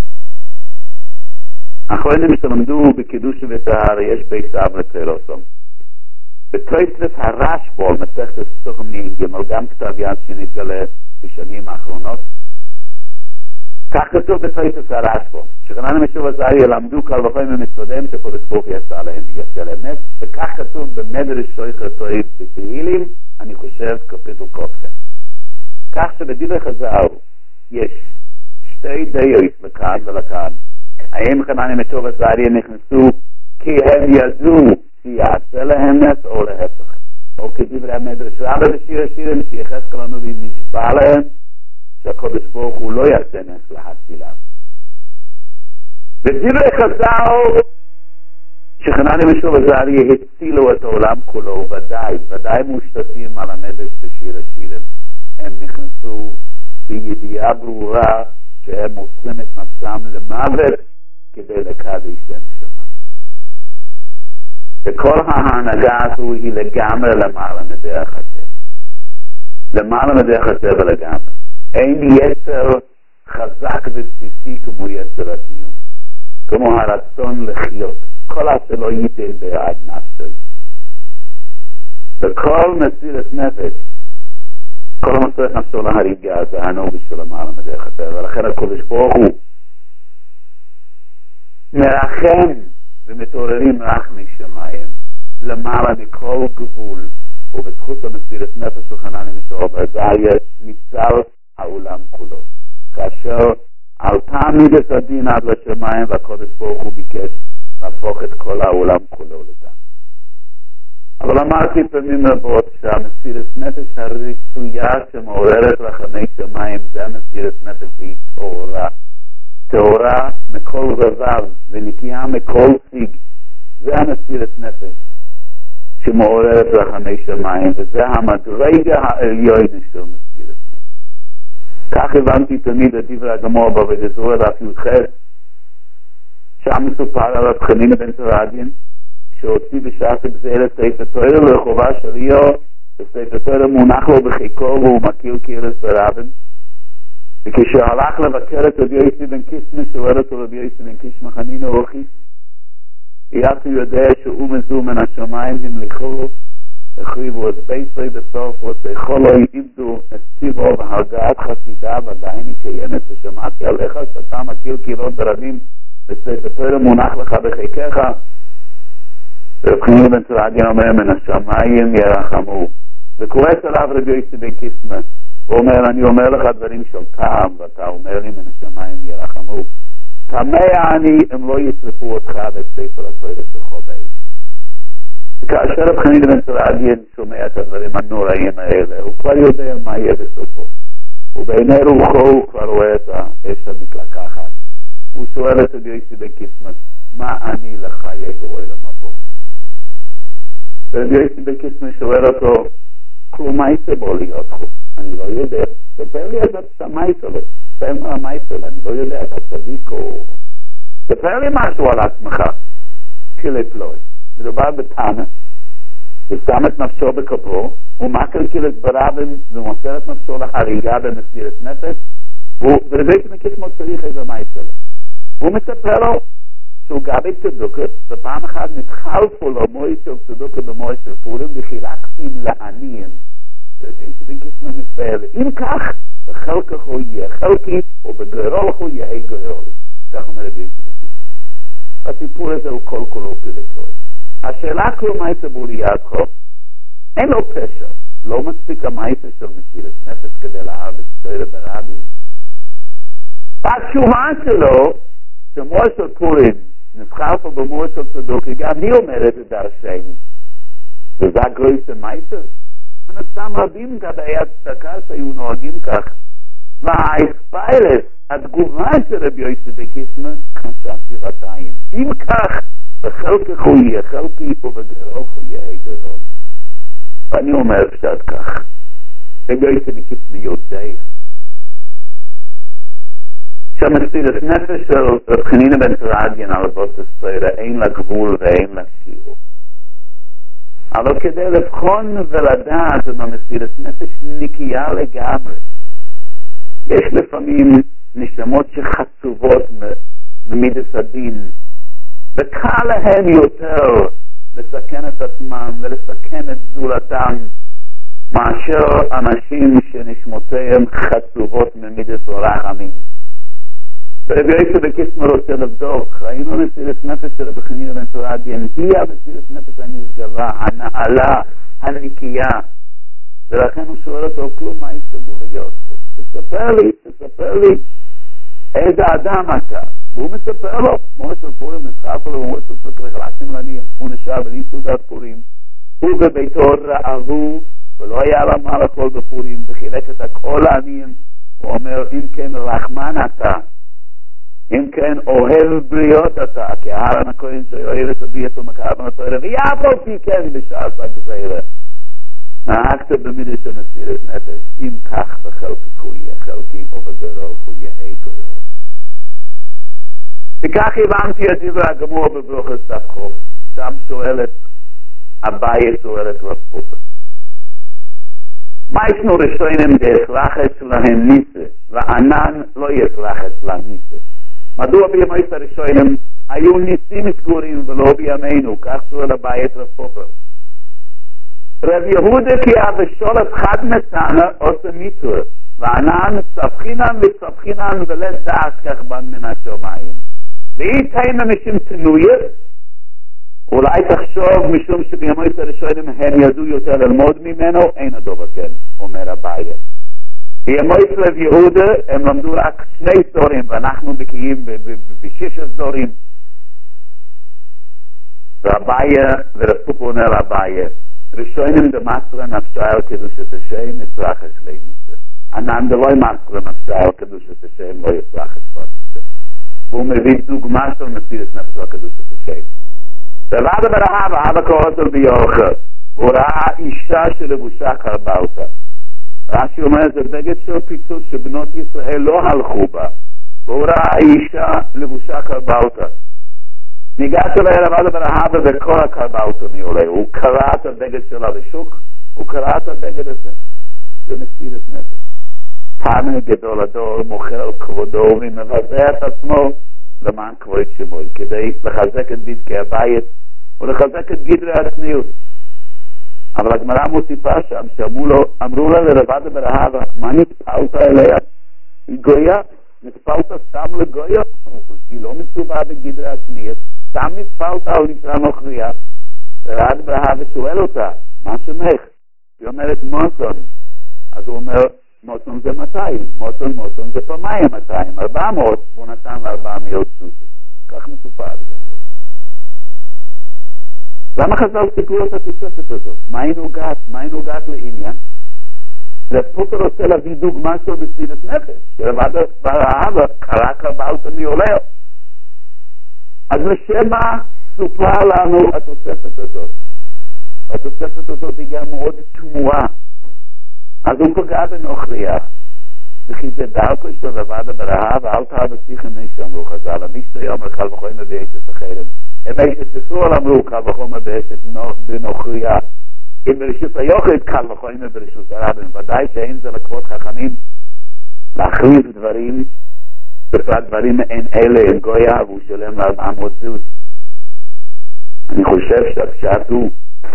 S1: אחרונים שלמדו בקידוש ובטהר יש בית אב לצלוסום. בתוספות הרשב"א מסכת פסוחים ניג' גם כתב יד שנתגלה בשנים האחרונות, כך כתוב בתוספות הרשב"א, שחנניה משוב עזריה למדו קל וחומר ממצוותיהם שהקדוש ברוך הוא יעשה להם, יעשה להם נס, וכך כתוב במדרש שויכר טועים בתהילים, אני חושב קפיטל קופחה. כך שבדברי חז"ל יש שתי דעות לכאן ולכאן. האם חנניה משוב עזריה נכנסו כי הם ידעו שיעשה להם נס או להפך? או כדברי המדרש רבה בשיר השירים שיחזקאל הנביא נשבע להם שהקדוש ברוך הוא לא יעשה נס להצילם. בדברי חז"ל שחנניה משוב עזריה הצילו את העולם כולו, ודאי, ודאי מושתתים על המדרש בשיר השירים. הם נכנסו בידיעה ברורה שהם מוסרים את נפשם למוות כדי לקדש שם שמיים. וכל ההנהגה הזו היא לגמרי למעלה מדרך הטבע. למעלה מדרך הטבע לגמרי. אין יצר חזק ובסיסי כמו יצר הקיום. כמו הרצון לחיות. כל אשר לא ייתן בעד נפשי. וכל מסירת נפש, כל המסורת נפשו להריגה, זה הנוג של למעלה מדרך הטבע. ולכן הקדוש ברוך הוא מרחם ומתעוררים רחמי שמיים למעלה מכל גבול, ובזכות המסירת נפש של חנניה משוב עזריה ניצל העולם כולו. כאשר עלתה מידת הדין עד לשמיים והקדוש ברוך הוא ביקש להפוך את כל העולם כולו לדם. אבל אמרתי פעמים רבות שהמסירת נפש הרצויה שמעוררת רחמי שמיים זה המסירת נפש שהיא טהורה. טהורה מכל רבב ונקייה מכל סיג. זה המסירת נפש שמעוררת רחמי שמיים, וזה המדרגה העליון של מסירת נפש. כך הבנתי תמיד את דברי הגמרא בעבודת זוהר דף י"ח, שם מסופר על רב חנינא בן תרדיון שהוציא בשעת גזירת ספר תורה לרחובה של עיר, וספר תורה מונח לו בחיקו והוא מכיר קרס ברבן. וכשהלך לבקר את רבי יוסי בן קיסמא, שואל אותו רבי יוסי בן קיסמא חנינא אוכי, יעשו יודע שהוא מזו מן השמיים המליכו, החריבו את ביתו בסוף, וסייכו לא איבדו הסציבו והרגעת חסידה ועדיין היא קיימת, ושמעתי עליך שאתה מכיר קהילות ברבים, וספר תורה מונח לך בחיקך. רב חנינא בן תרדיון אומר מן השמיים ירחמו, וקורץ עליו רבי יוסי בן קיסמא, הוא אומר, אני אומר לך דברים של טעם, ואתה אומר לי מן השמיים ירחמו. תמה אני אם לא ישרפו אותך ואת ספר התורה שלך באש. וכאשר רב חנינא בן תרדיון שומע את הדברים הנוראים האלה, הוא כבר יודע מה יהיה בסופו. ובעיני רוחו הוא כבר רואה את האש המתלקחת. הוא שואל את רבי יוסי בן קיסמא, מה אני לחיי העולם הבא? ורבי יוסי בן קיסמא שואל אותו, כלום מה יצא בו להיות חו? אני לא יודע. ספר לי את המייסל, ספר מה המייסל, אני לא יודע, אתה צדיק או... ספר לי משהו על עצמך. קילי פלוי. מדובר בתנא, ושם את נפשו בכפו, הוא מקלקל את ברבים, ומוסר את נפשו להריגה במסירת נפש, ורבי יוסי בן קיסמא צריך איזה מייסל. הוא מספר לו שהוא גבי צדוקת, ופעם אחת נתחלפו לו מוי של צדוקת במוי של פורים, וחילקתים לעניים. רבי יוסי בן קיסמא מספר, אם כך, בחלקך הוא יהיה חלקי, ובגרולך הוא יהיה גרולי. כך אומר רבי יוסי בן קיסמא. הסיפור הזה הוא כל כולו פילפלוי. השאלה כלום מייסה בוליאתך, אין לו פשר. לא מספיק המייסה של מסירת נפש כדי להרב את תורה ברבים. התשובה שלו, שמוע של פורים, נבחר פה במוע של צדוקי, גם היא אומרת את דרשני. וזה הגרויסה מייסה. אנסם רבים גבי הצדקה שהיו נוהגים כך. והאספיילס, התגובה של רבי יוסי בן קיסמא, קשה שבעתיים. אם כך, בחלקך הוא יהיה חלקי, ובגרולך הוא יהיה גרולי. ואני אומר פשוט כך. רבי יוסי בן קיסמא יודע. שהמסירת נפש של רב חנינא בן תרדיון על בוסס תורה אין לה גבול ואין לה שיעור. אבל כדי לבחון ולדעת אם המסירת נפש נקייה לגמרי, יש לפעמים נשמות שחצובות ממידת הדין, וקל להם יותר לסכן את עצמם ולסכן את זולתם מאשר אנשים שנשמותיהם חצובות ממידת רחמים. ורבי יוסף בקיסמא רוצה לבדוק, ראינו מסירת נפש של רבי חנינא בן תורדיה, היא המסירת נפש הנשגבה, הנעלה, הנקייה, ולכן הוא שואל אותו, כלום מה יסבור להיות פה? תספר לי, תספר לי, איזה אדם אתה? והוא מספר לו, מועצת פורים, מסחר לו, מועצת פרקלטים לנים, הוא נשאר בלי סעודת פורים, הוא בביתו רעבו, ולא היה לה מה לאכול בפורים, וחילק את הכל לעניים, הוא אומר, אם כן רחמן אתה, אם כן אוהב בריות אתה, כי אהרן הכהן שאוהב את הביאתו מקרבן התורה, ויעף על פי כן בשעת הגזירה. נהגת במידה שמסירת נפש, אם כך בחלקך הוא יהיה חלקי, או בגרול הוא יהיה גרול. וכך הבנתי את דברי הגמור בברוכת דף חוף, שם שואלת, אביי שואלת רב פופר. מה ישנו ראשונים דאסלחס להם ניסה, וענן לא יסלחס להם ניסה? מדוע בימות הראשונים היו ניסים סגורים ולא בימינו? כך שואל אביי את רב פופר. רב יהודה כי אבשולת חד מסנה עושה מיתור, וענן צפחינן וצפחינן ולד דעס כך בן מן השומיים. והיא תהיינה משום תנויה, אולי תחשוב משום שבימות הראשונים הם ידעו יותר ללמוד ממנו, אין הדובר כן, אומר אביי. בימות רב יהודה הם למדו רק שני סדורים, ואנחנו בקיאים בשישה סדורים. ואביי ורב פופר אומר אביי, ראשונים דמסרה נפשה על קדושת השם יצרחש לניסה. ענן דלוי מסרה נפשה על קדושת השם לא יצרחש לניסה. והוא מביא דוגמה של מסירת נפש על קדושת השם. ועד ברהב, אבא קורא ביוחד, הוא ראה אישה שלבושה קרבה אותה. רש"י אומר, זה בגד של פיצוץ שבנות ישראל לא הלכו בה, והוא ראה אישה לבושה קרבה אותה. ניגש אליי לבד ברהב וכל הקרבה אותו מעולה. הוא קרא את הבגד שלה לשוק, הוא קרא את הבגד הזה. זה מסירת נפש. פעם גדול הדור מוכר על כבודו ומבזה את עצמו למען כבוד שמוי, כדי לחזק את בדקי הבית ולחזק את גדרי הצניעות. אבל הגמרא מוסיפה שם שאמרו לו, אמרו לה לרבד ברהב, מה נטפלת אליה? היא גויה, נטפלת סתם לגויה, היא לא מצובה בגדרי הצניעות, סתם נטפלת על נשרה נוכריה. ורבד ברהב ושואל אותה, מה שמך? היא אומרת מוסון. אז הוא אומר, מוסון זה מאתיים, מוסון מוסון זה פעמיים מאתיים, ארבע מאות, והוא נתן לארבע מאות סוסה. כך מסופר בגמרות. למה חז"ל סיפרו את התוספת הזאת? מה היא נוגעת? מה היא נוגעת לעניין? לפופר רוצה להביא דוגמה של מסירת נפש, שלבד ברהב קרא קרבה אותה מעולה. אז לשם מה סופרה לנו התוספת הזאת? התוספת הזאת היא גם מאוד תמוהה. אז הוא פגע בנוכריה, וכי זה דרכו של לבד ברהב, אל תהיה בשיחה מישהו, אמרו חז"ל, המישהו יאמר קל וחומר באשת החרם. הם אשת ישראל אמרו קל וחומר באשת בנוכריה. אם ברשות היוחד קל וחומר ברשות הרבים, ודאי שאין זה לכבוד חכמים להחליף דברים, בפרט דברים אין אלה, אין גויה, והוא שלם לארבע מאות זוז. אני חושב שהפשט הוא,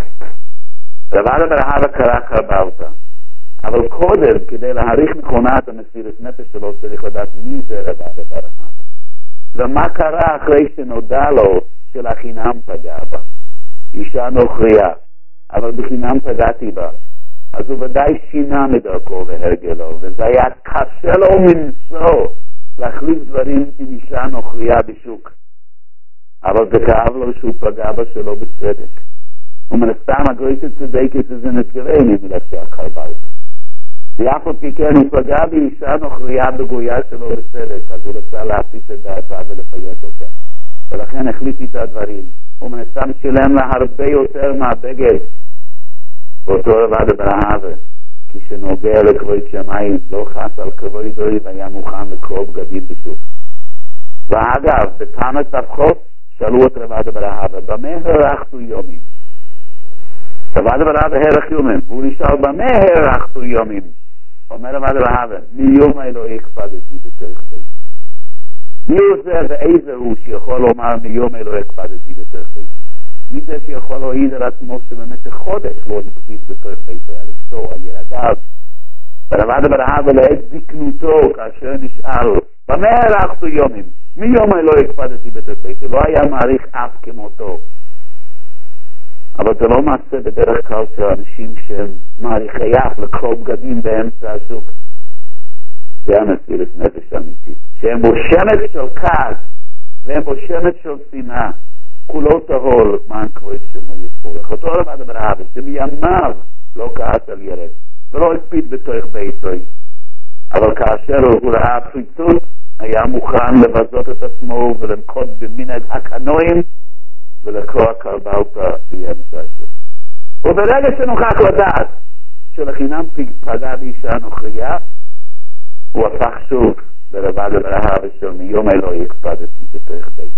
S1: לבד ברהב קרא קרבה אותה. אבל קודם, כדי להעריך נכונת המסירת נפש שלו, צריך לדעת מי זה רבד ברהב. ומה קרה אחרי שנודע לו של החינם פגע בה? אישה נוכריה, אבל בחינם פגעתי בה. אז הוא ודאי שינה מדרכו והרגלו, וזה היה קשה לו מנסו להחליף דברים עם אישה נוכריה בשוק. אבל זה כאב לו שהוא פגע בה שלא בצדק. ומן הסתם הגויית צדקת זה נסגרני מלפשע קרבה אותה. ואף על פי כן הוא פגע באישה נוכריה בגויה שלו בצדק, אז הוא רצה להפיס את דעתה ולפייס אותה. ולכן החליט איתה דברים. הוא מנסם שילם לה הרבה יותר מהבגד. באותו רבד ברהב, כשנוגע לכבוד שמיים, לא חס על כבוד דורי והיה מוכן לקרוא בגדים בשוק. ואגב, בתמת תפחות, שאלו את רבד ברהב, במה הרחתו יומים? רבד ברהב הרח יומים, והוא נשאל במה הרחתו יומים? אומר רבד ברהב, מיום אלוהי הקפדתי בתוך ביתי. מי הוא זה ואיזה הוא שיכול לומר מיום אלוהי הקפדתי בתוך ביתי? מי זה שיכול להעיד על עצמו שבמשך חודש לא הקפיד בתוך ביתו על אשתו, על ילדיו, ולמד ברעב לעת זקנותו, כאשר נשאל, במה הארכת יומים? מי יום לא הקפדתי בתפקיד? לא היה מעריך אף כמותו. אבל זה לא מעשה בדרך כלל של אנשים שהם מעריכי אף לקרוא בגדים באמצע השוק. זה המסירות נפש אמיתית. שהם בושמת של כעס, והם בושמת של שנאה. כולו טהור למען כבוד שמו יתברך. אותו למד ברעב, שמימיו לא כעס על ילד, ולא הקפיד בתוך ביתו. אבל כאשר הוא ראה פריצות, היה מוכן לבזות את עצמו ולנקוט במנהג הקנועים ולקרוא קרבלתא באמצע השוק. וברגע שנוכח לדעת שלחינם פגע באישה נוכריה, הוא הפך שוב לרבד ברעב של מיום אלוהי הקפדתי בתוך ביתי.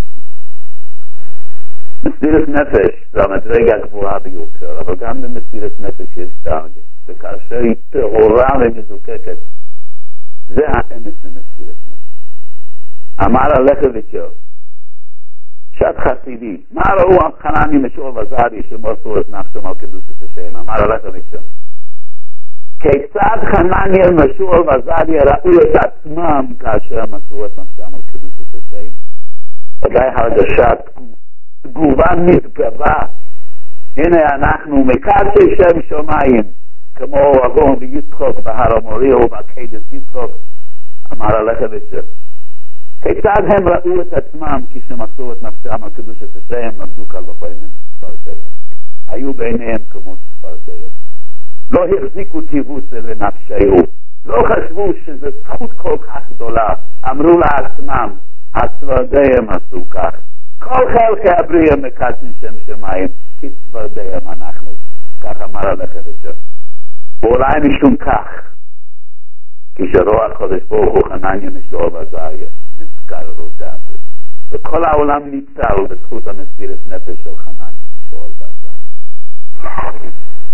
S1: מסירת נפש זה המדרגה הגבוהה ביותר, אבל גם במסירת נפש יש דרגה, וכאשר היא טהורה ומזוקקת, זה האמס למסירת נפש. אמר הלכביצ'ר, שאת חסידי, מה ראו חנני משול וזאדי שמוסרו את נפשם על קדושת השם? אמר הלכביצ'ר, כיצד חנני משול וזאדי ראו את עצמם כאשר מסרו את נפשם על קדושת השם? ודאי הרגשת תגובה מתגבה. הנה אנחנו מקדשי שם שמיים, כמו אברהם ויצחק בהר המוריה ובעקדת יצחק. אמר הלכביצ'ר, כיצד הם ראו את עצמם כשמסרו את נפשם על קדושת השם? למדו קל וחומר צפרדעים, היו בעיניהם כמו צפרדעים, לא החזיקו טיבוס לנפשהו, לא חשבו שזו זכות כל כך גדולה. אמרו לעצמם, הצפרדעים עשו כך, כל חלקי הבריאה מקדשים שם שמיים, כי צפרדעים אנחנו. כך אמר הלכביצ'ר. ואולי משום כך, כשרוע הקדוש ברוך הוא חנניה משול ועזריה נזכר רודתו, וכל העולם ניצל בזכות המסירת נפש של חנניה משול ועזריה.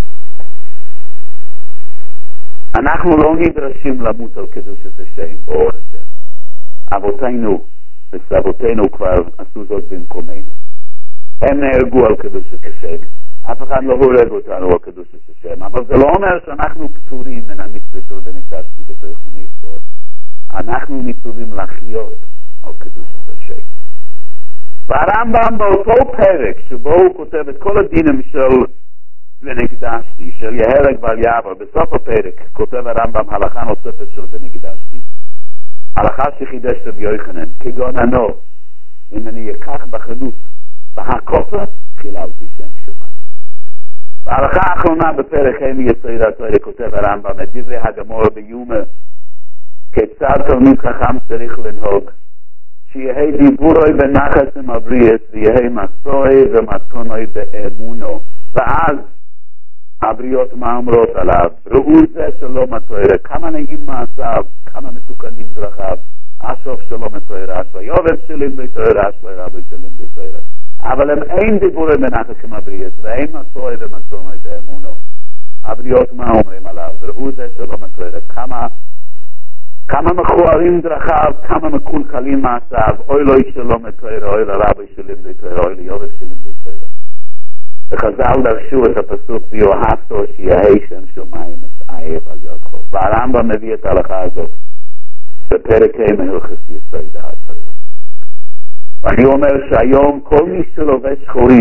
S1: אנחנו לא נדרשים למות על קדושת השם, ברוך השם. אבותינו וסבותינו כבר עשו זאת במקומנו. הם נהרגו על קדושת השם. אף אחד לא הורג אותנו על קדושת השם, אבל זה לא אומר שאנחנו פטורים מן המצווה של ונקדשתי בתוך בני ישראל. אנחנו מצווים לחיות על קדושת השם. והרמב"ם באותו פרק שבו הוא כותב את כל הדינים של ונקדשתי, של יהרג ועל יעבר, בסוף הפרק כותב הרמב"ם הלכה נוספת של ונקדשתי. הלכה שחידש רבי יוחנן, כגון ענו, אם אני אקח בחנות בהקופה, חיללתי שם שמיים. בהלכה האחרונה בפרק הם יסוד התורה כותב הרמב"ם את דברי הגמור ביומא, כיצד תלמיד חכם צריך לנהוג, שיהי דיבורוי בנחס עם הבריאס, ויהי מסוי ומתכונוי באמונו, ואז הבריות מאמרות עליו, ראו זה שלום התורה, כמה נעים מעשיו, כמה מתוקנים דרכיו, אשוף שלום התורה, אשו יובב שלים בתורה, אשו רבי שלים בתורה. אבל הם אין דיבורי בנחס עם הבריאס, ואין מסוי ומתכונוי באמונו. הבריות מה אומרים עליו, ראו זה שלום התורה, כמה כמה מכוערים דרכיו, כמה מקולקלים מעשיו, אוי לא שלום התורה, אוי לרבי שלים בתורה, אוי ליובב שלים בתורה. וחז"ל דרשו את הפסוק ויאהבתו שיהי שם שמיים אהב על ידך. והרמב"ם מביא את ההלכה הזאת בפרק ה' מהלכות יסוד התורה. ואני אומר שהיום כל מי שלובש שחורים,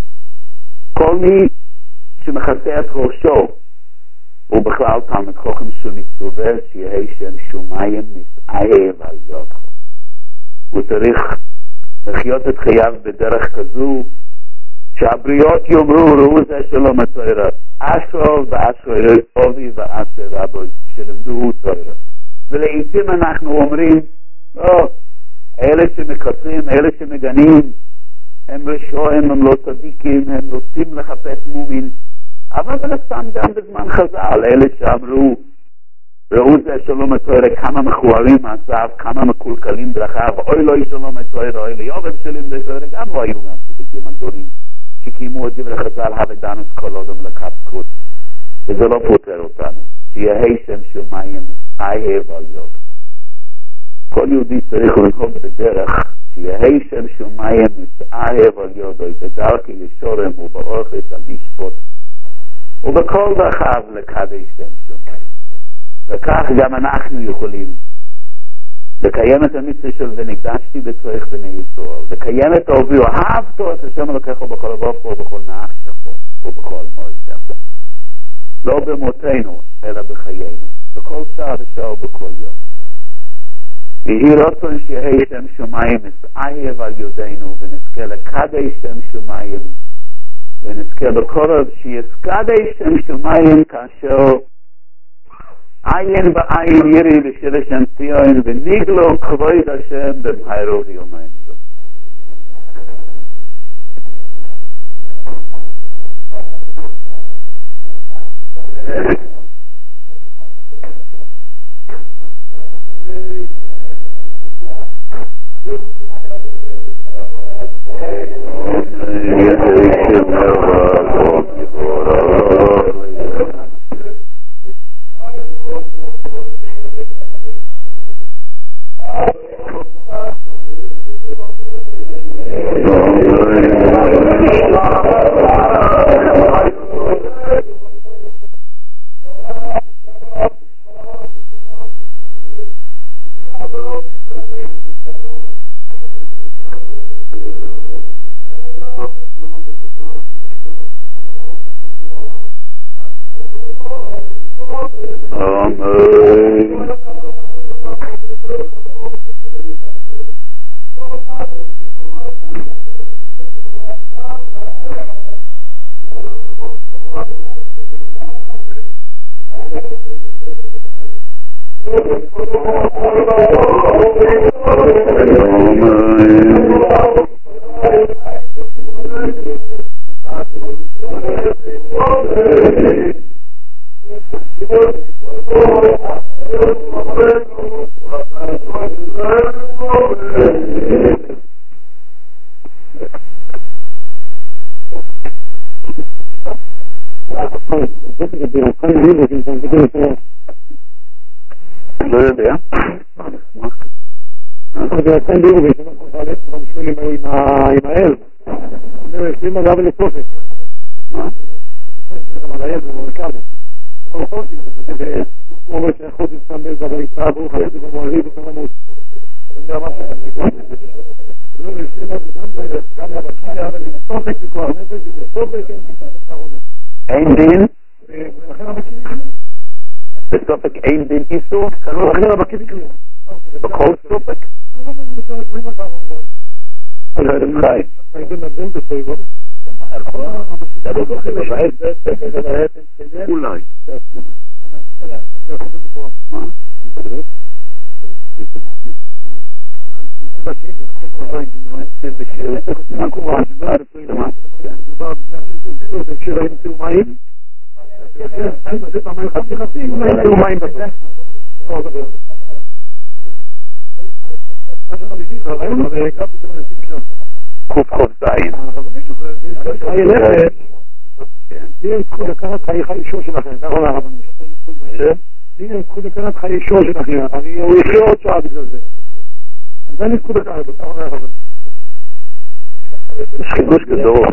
S1: כל מי שמכסה את ראשו, הוא בכלל תלמיד חכם שמצווה שיהי שם שמיים אהב על ידך. הוא צריך לחיות את חייו בדרך כזו שהבריות יאמרו ראו זה שלום התורה, אשרו ואשרו אובי ואשר רבו שלמדו תורה. ולעיתים אנחנו אומרים, לא, אלה שמקצרים, אלה שמגנים, הם רשעים, הם לא צדיקים, הם רוצים לחפש מומין. אבל בנסתם גם בזמן חז"ל, אלה שאמרו ראו זה שלום התורה, כמה מכוערים מעשיו, כמה מקולקלים דרכיו, אוי לא שלום התורה, אוי ליובב שלים בתורה, גם לא היו מהצדיקים הגדולים שקיימו את דברי חז"ל, הבדנוס כל אדם לקף זכות. וזה לא פותר אותנו, שיהי שם שמיים אהב על ידך. כל יהודי צריך לנהוג בדרך שיהי שם שמיים אהב על ידו, בדרכי ישורם ובאורחת המשפט ובכל דרכיו לקדש שם שמיים. וכך גם אנחנו יכולים לקיים את המצווה של ונקדשתי בתוך בני ישראל, לקיים את אוהבי אהבתו את השם אלוקיך בכל לבבך ובכל נפשך ובכל מועדך, לא במותנו אלא בחיינו, בכל שעה ושעה ובכל יום. יהי רצון שיהי שם שמיים מסעייב על ידינו ונזכה לקדש שם שמיים ונזכה בכל עוד שיזקדש שם שמיים כאשר עין בעין ירי בשל השם ציון ונגלו כבוד השם במהרו ויומיים. לא יודע.
S2: זה עשיים בירובי, שאנחנו חלק משמעלים עם האל. זה מגע ולסופק.
S1: מה?
S2: זה על האל, זה מורכב. אבל חוסים, זה אומר שהחוסים שם באיזה אבל יצאה ברוך היד ובמועריב ובמועריב. זה ממש שכוח. זה לא נשאיר מה זה גם זה, גם לבקידה, אבל לסופק וכוח נפש, זה לסופק,
S1: אין דין?
S2: ולכן הבקידה.
S1: בסופק אין דין איסור?
S2: לכן הבקידה כלום.
S1: בכל סופק?
S2: אז אני חי. אני בנדן בסויבו.
S1: אולי.
S2: מה? מה קורה? מדובר כשראים תאומיים? זה פעמיים חצי חצי, אולי תאומיים בסוף. מה שחלישי, ראינו, זה קרב את המנסים שם.
S1: קוף חוף זין.
S2: חיי לכת, תהיה זכות לקחת חיי חיי שור שלכם, כך אומר הרבני. תהיה זכות לקחת חיי שור שלכם, הוא יחיה עוד שעה בגלל זה. אז אני זכות לקחת, כך אומר הרבני.
S1: יש חידוש גדול.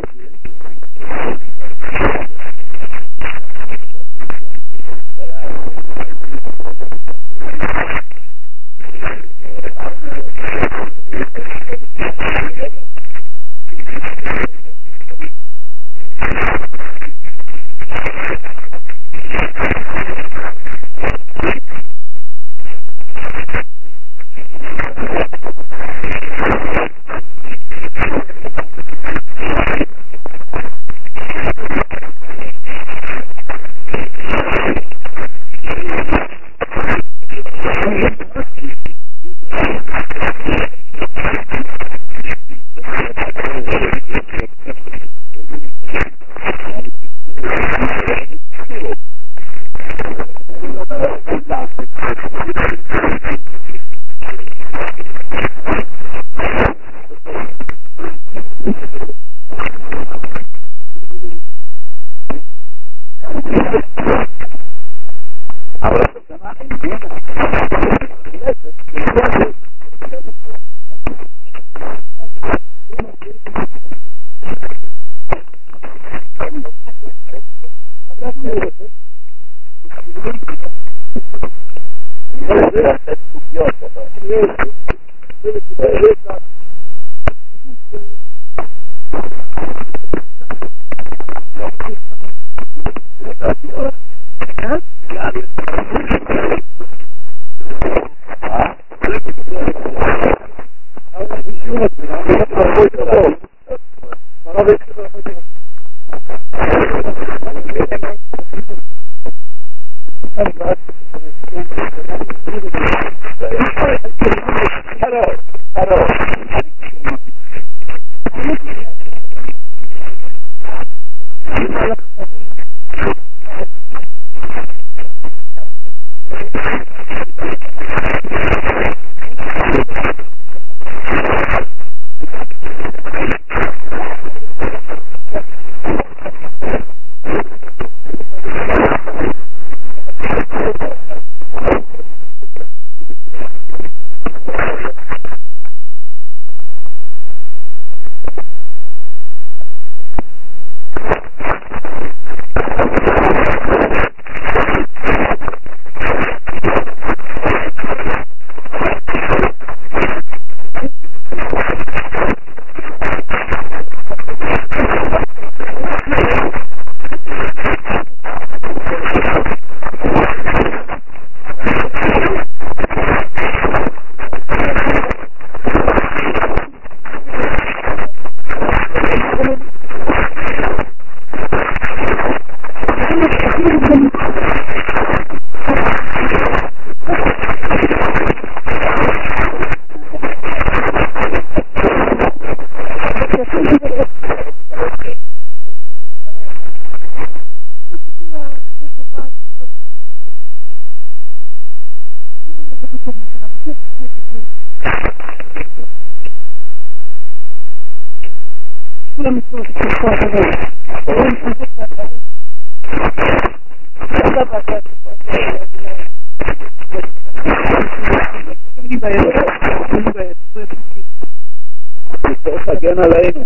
S1: תגן עלינו.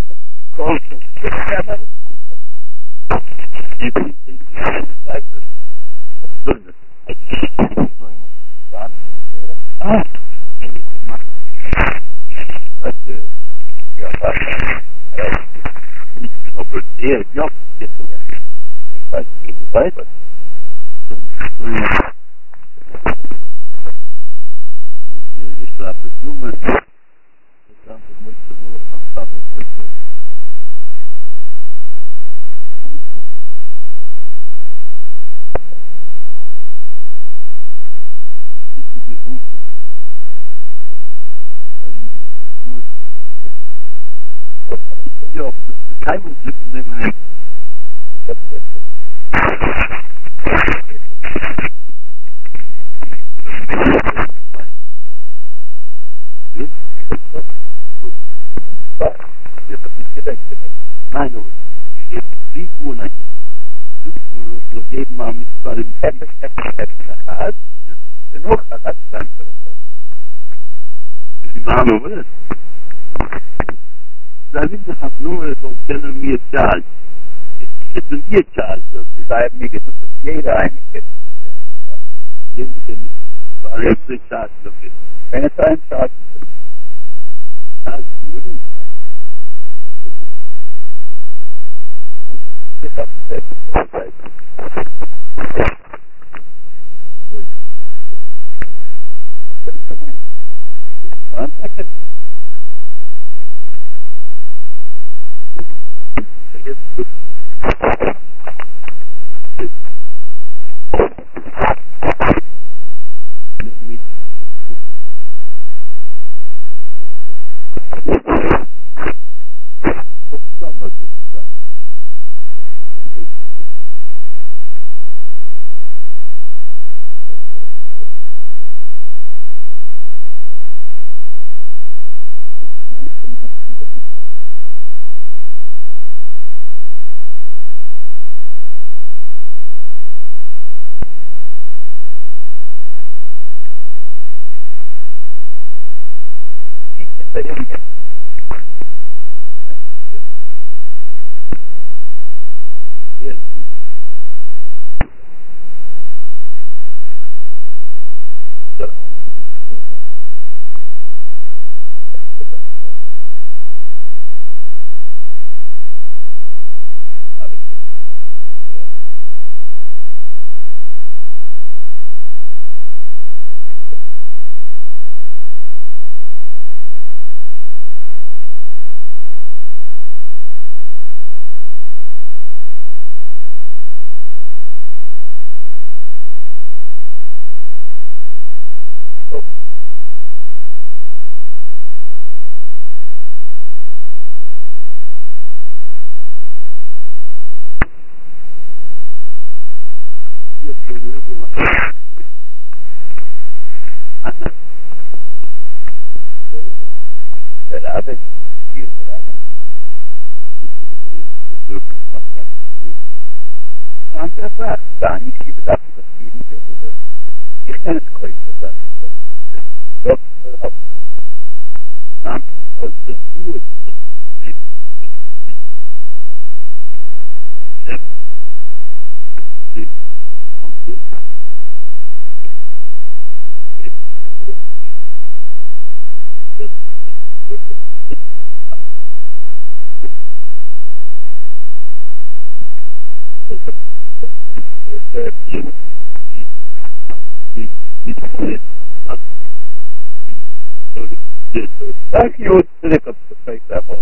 S1: Thank you to the face level.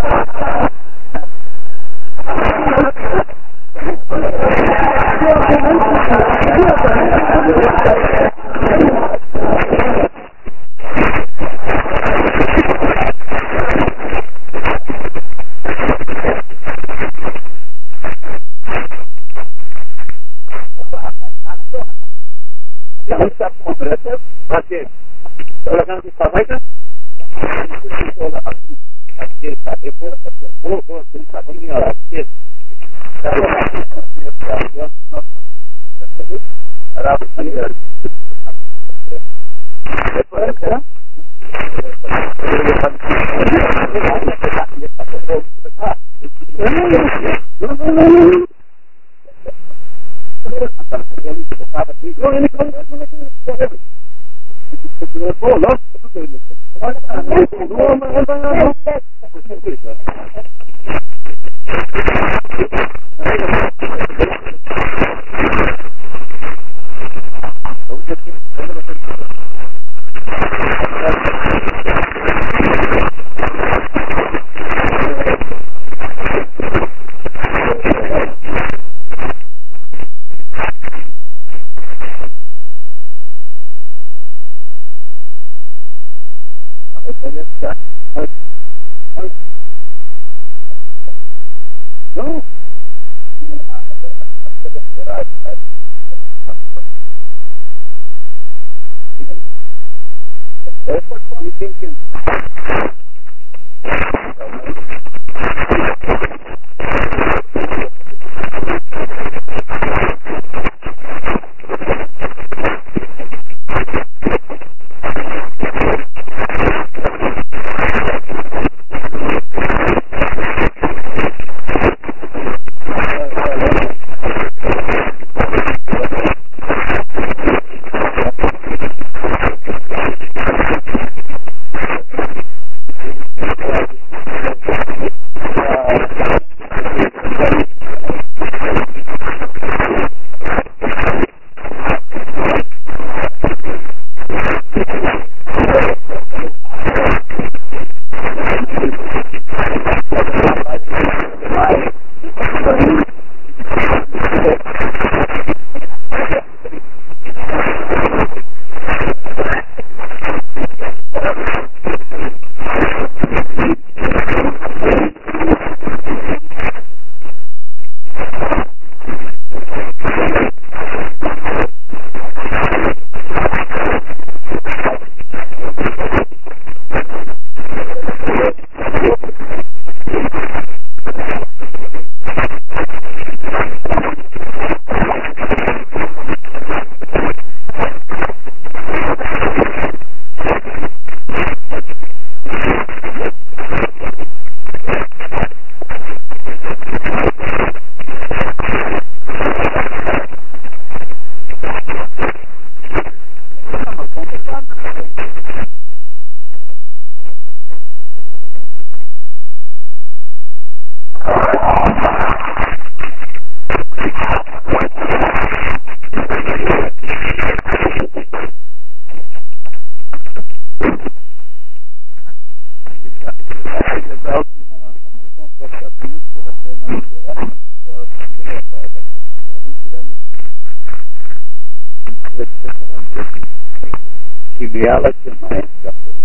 S1: reality of my instructions.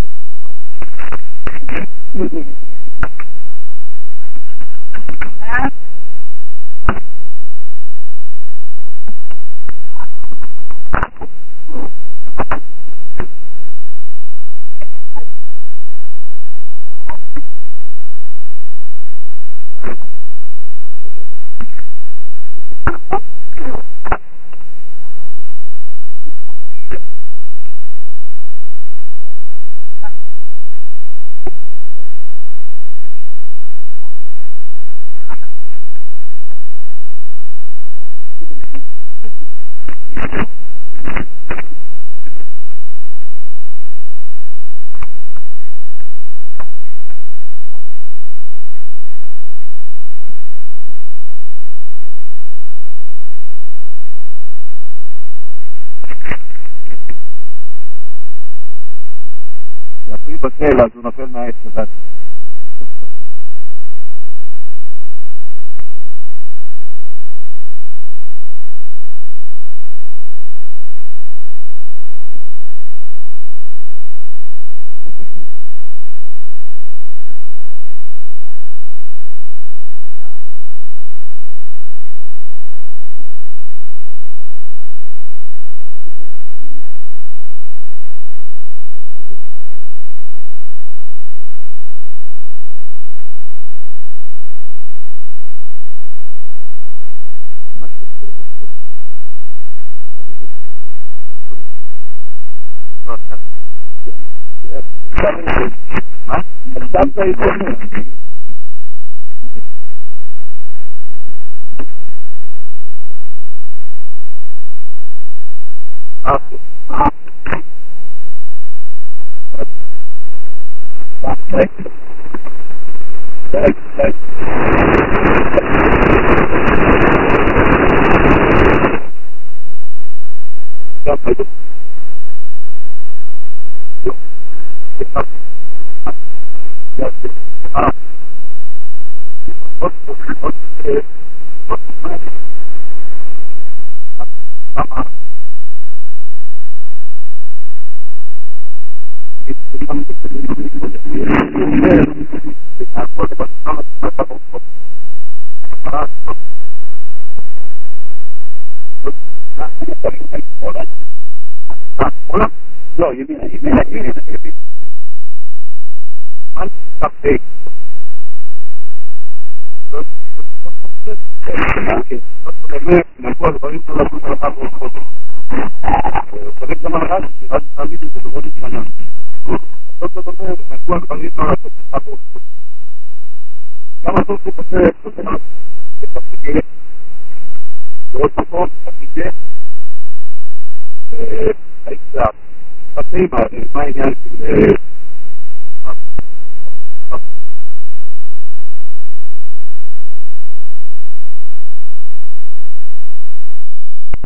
S2: בכלא, אז הוא נופל מהעץ לבד.
S1: עכשיו זה יתרונה. No, ימינה, ימינה, ימינה, ימינה. מה נתפק? נקוע דברים שלא לעשות על אחד ועוד חודש. צריך גם על רז, שרז תעמיד את זה לראות את שנה. זאת אומרת, נקוע דברים שלא לעשות על אחד ועוד חודש. גם הזאת הוא כזה, כזה לעשות את הפגיעה. לראות אותו, הפגיעה. היצע. מה העניין של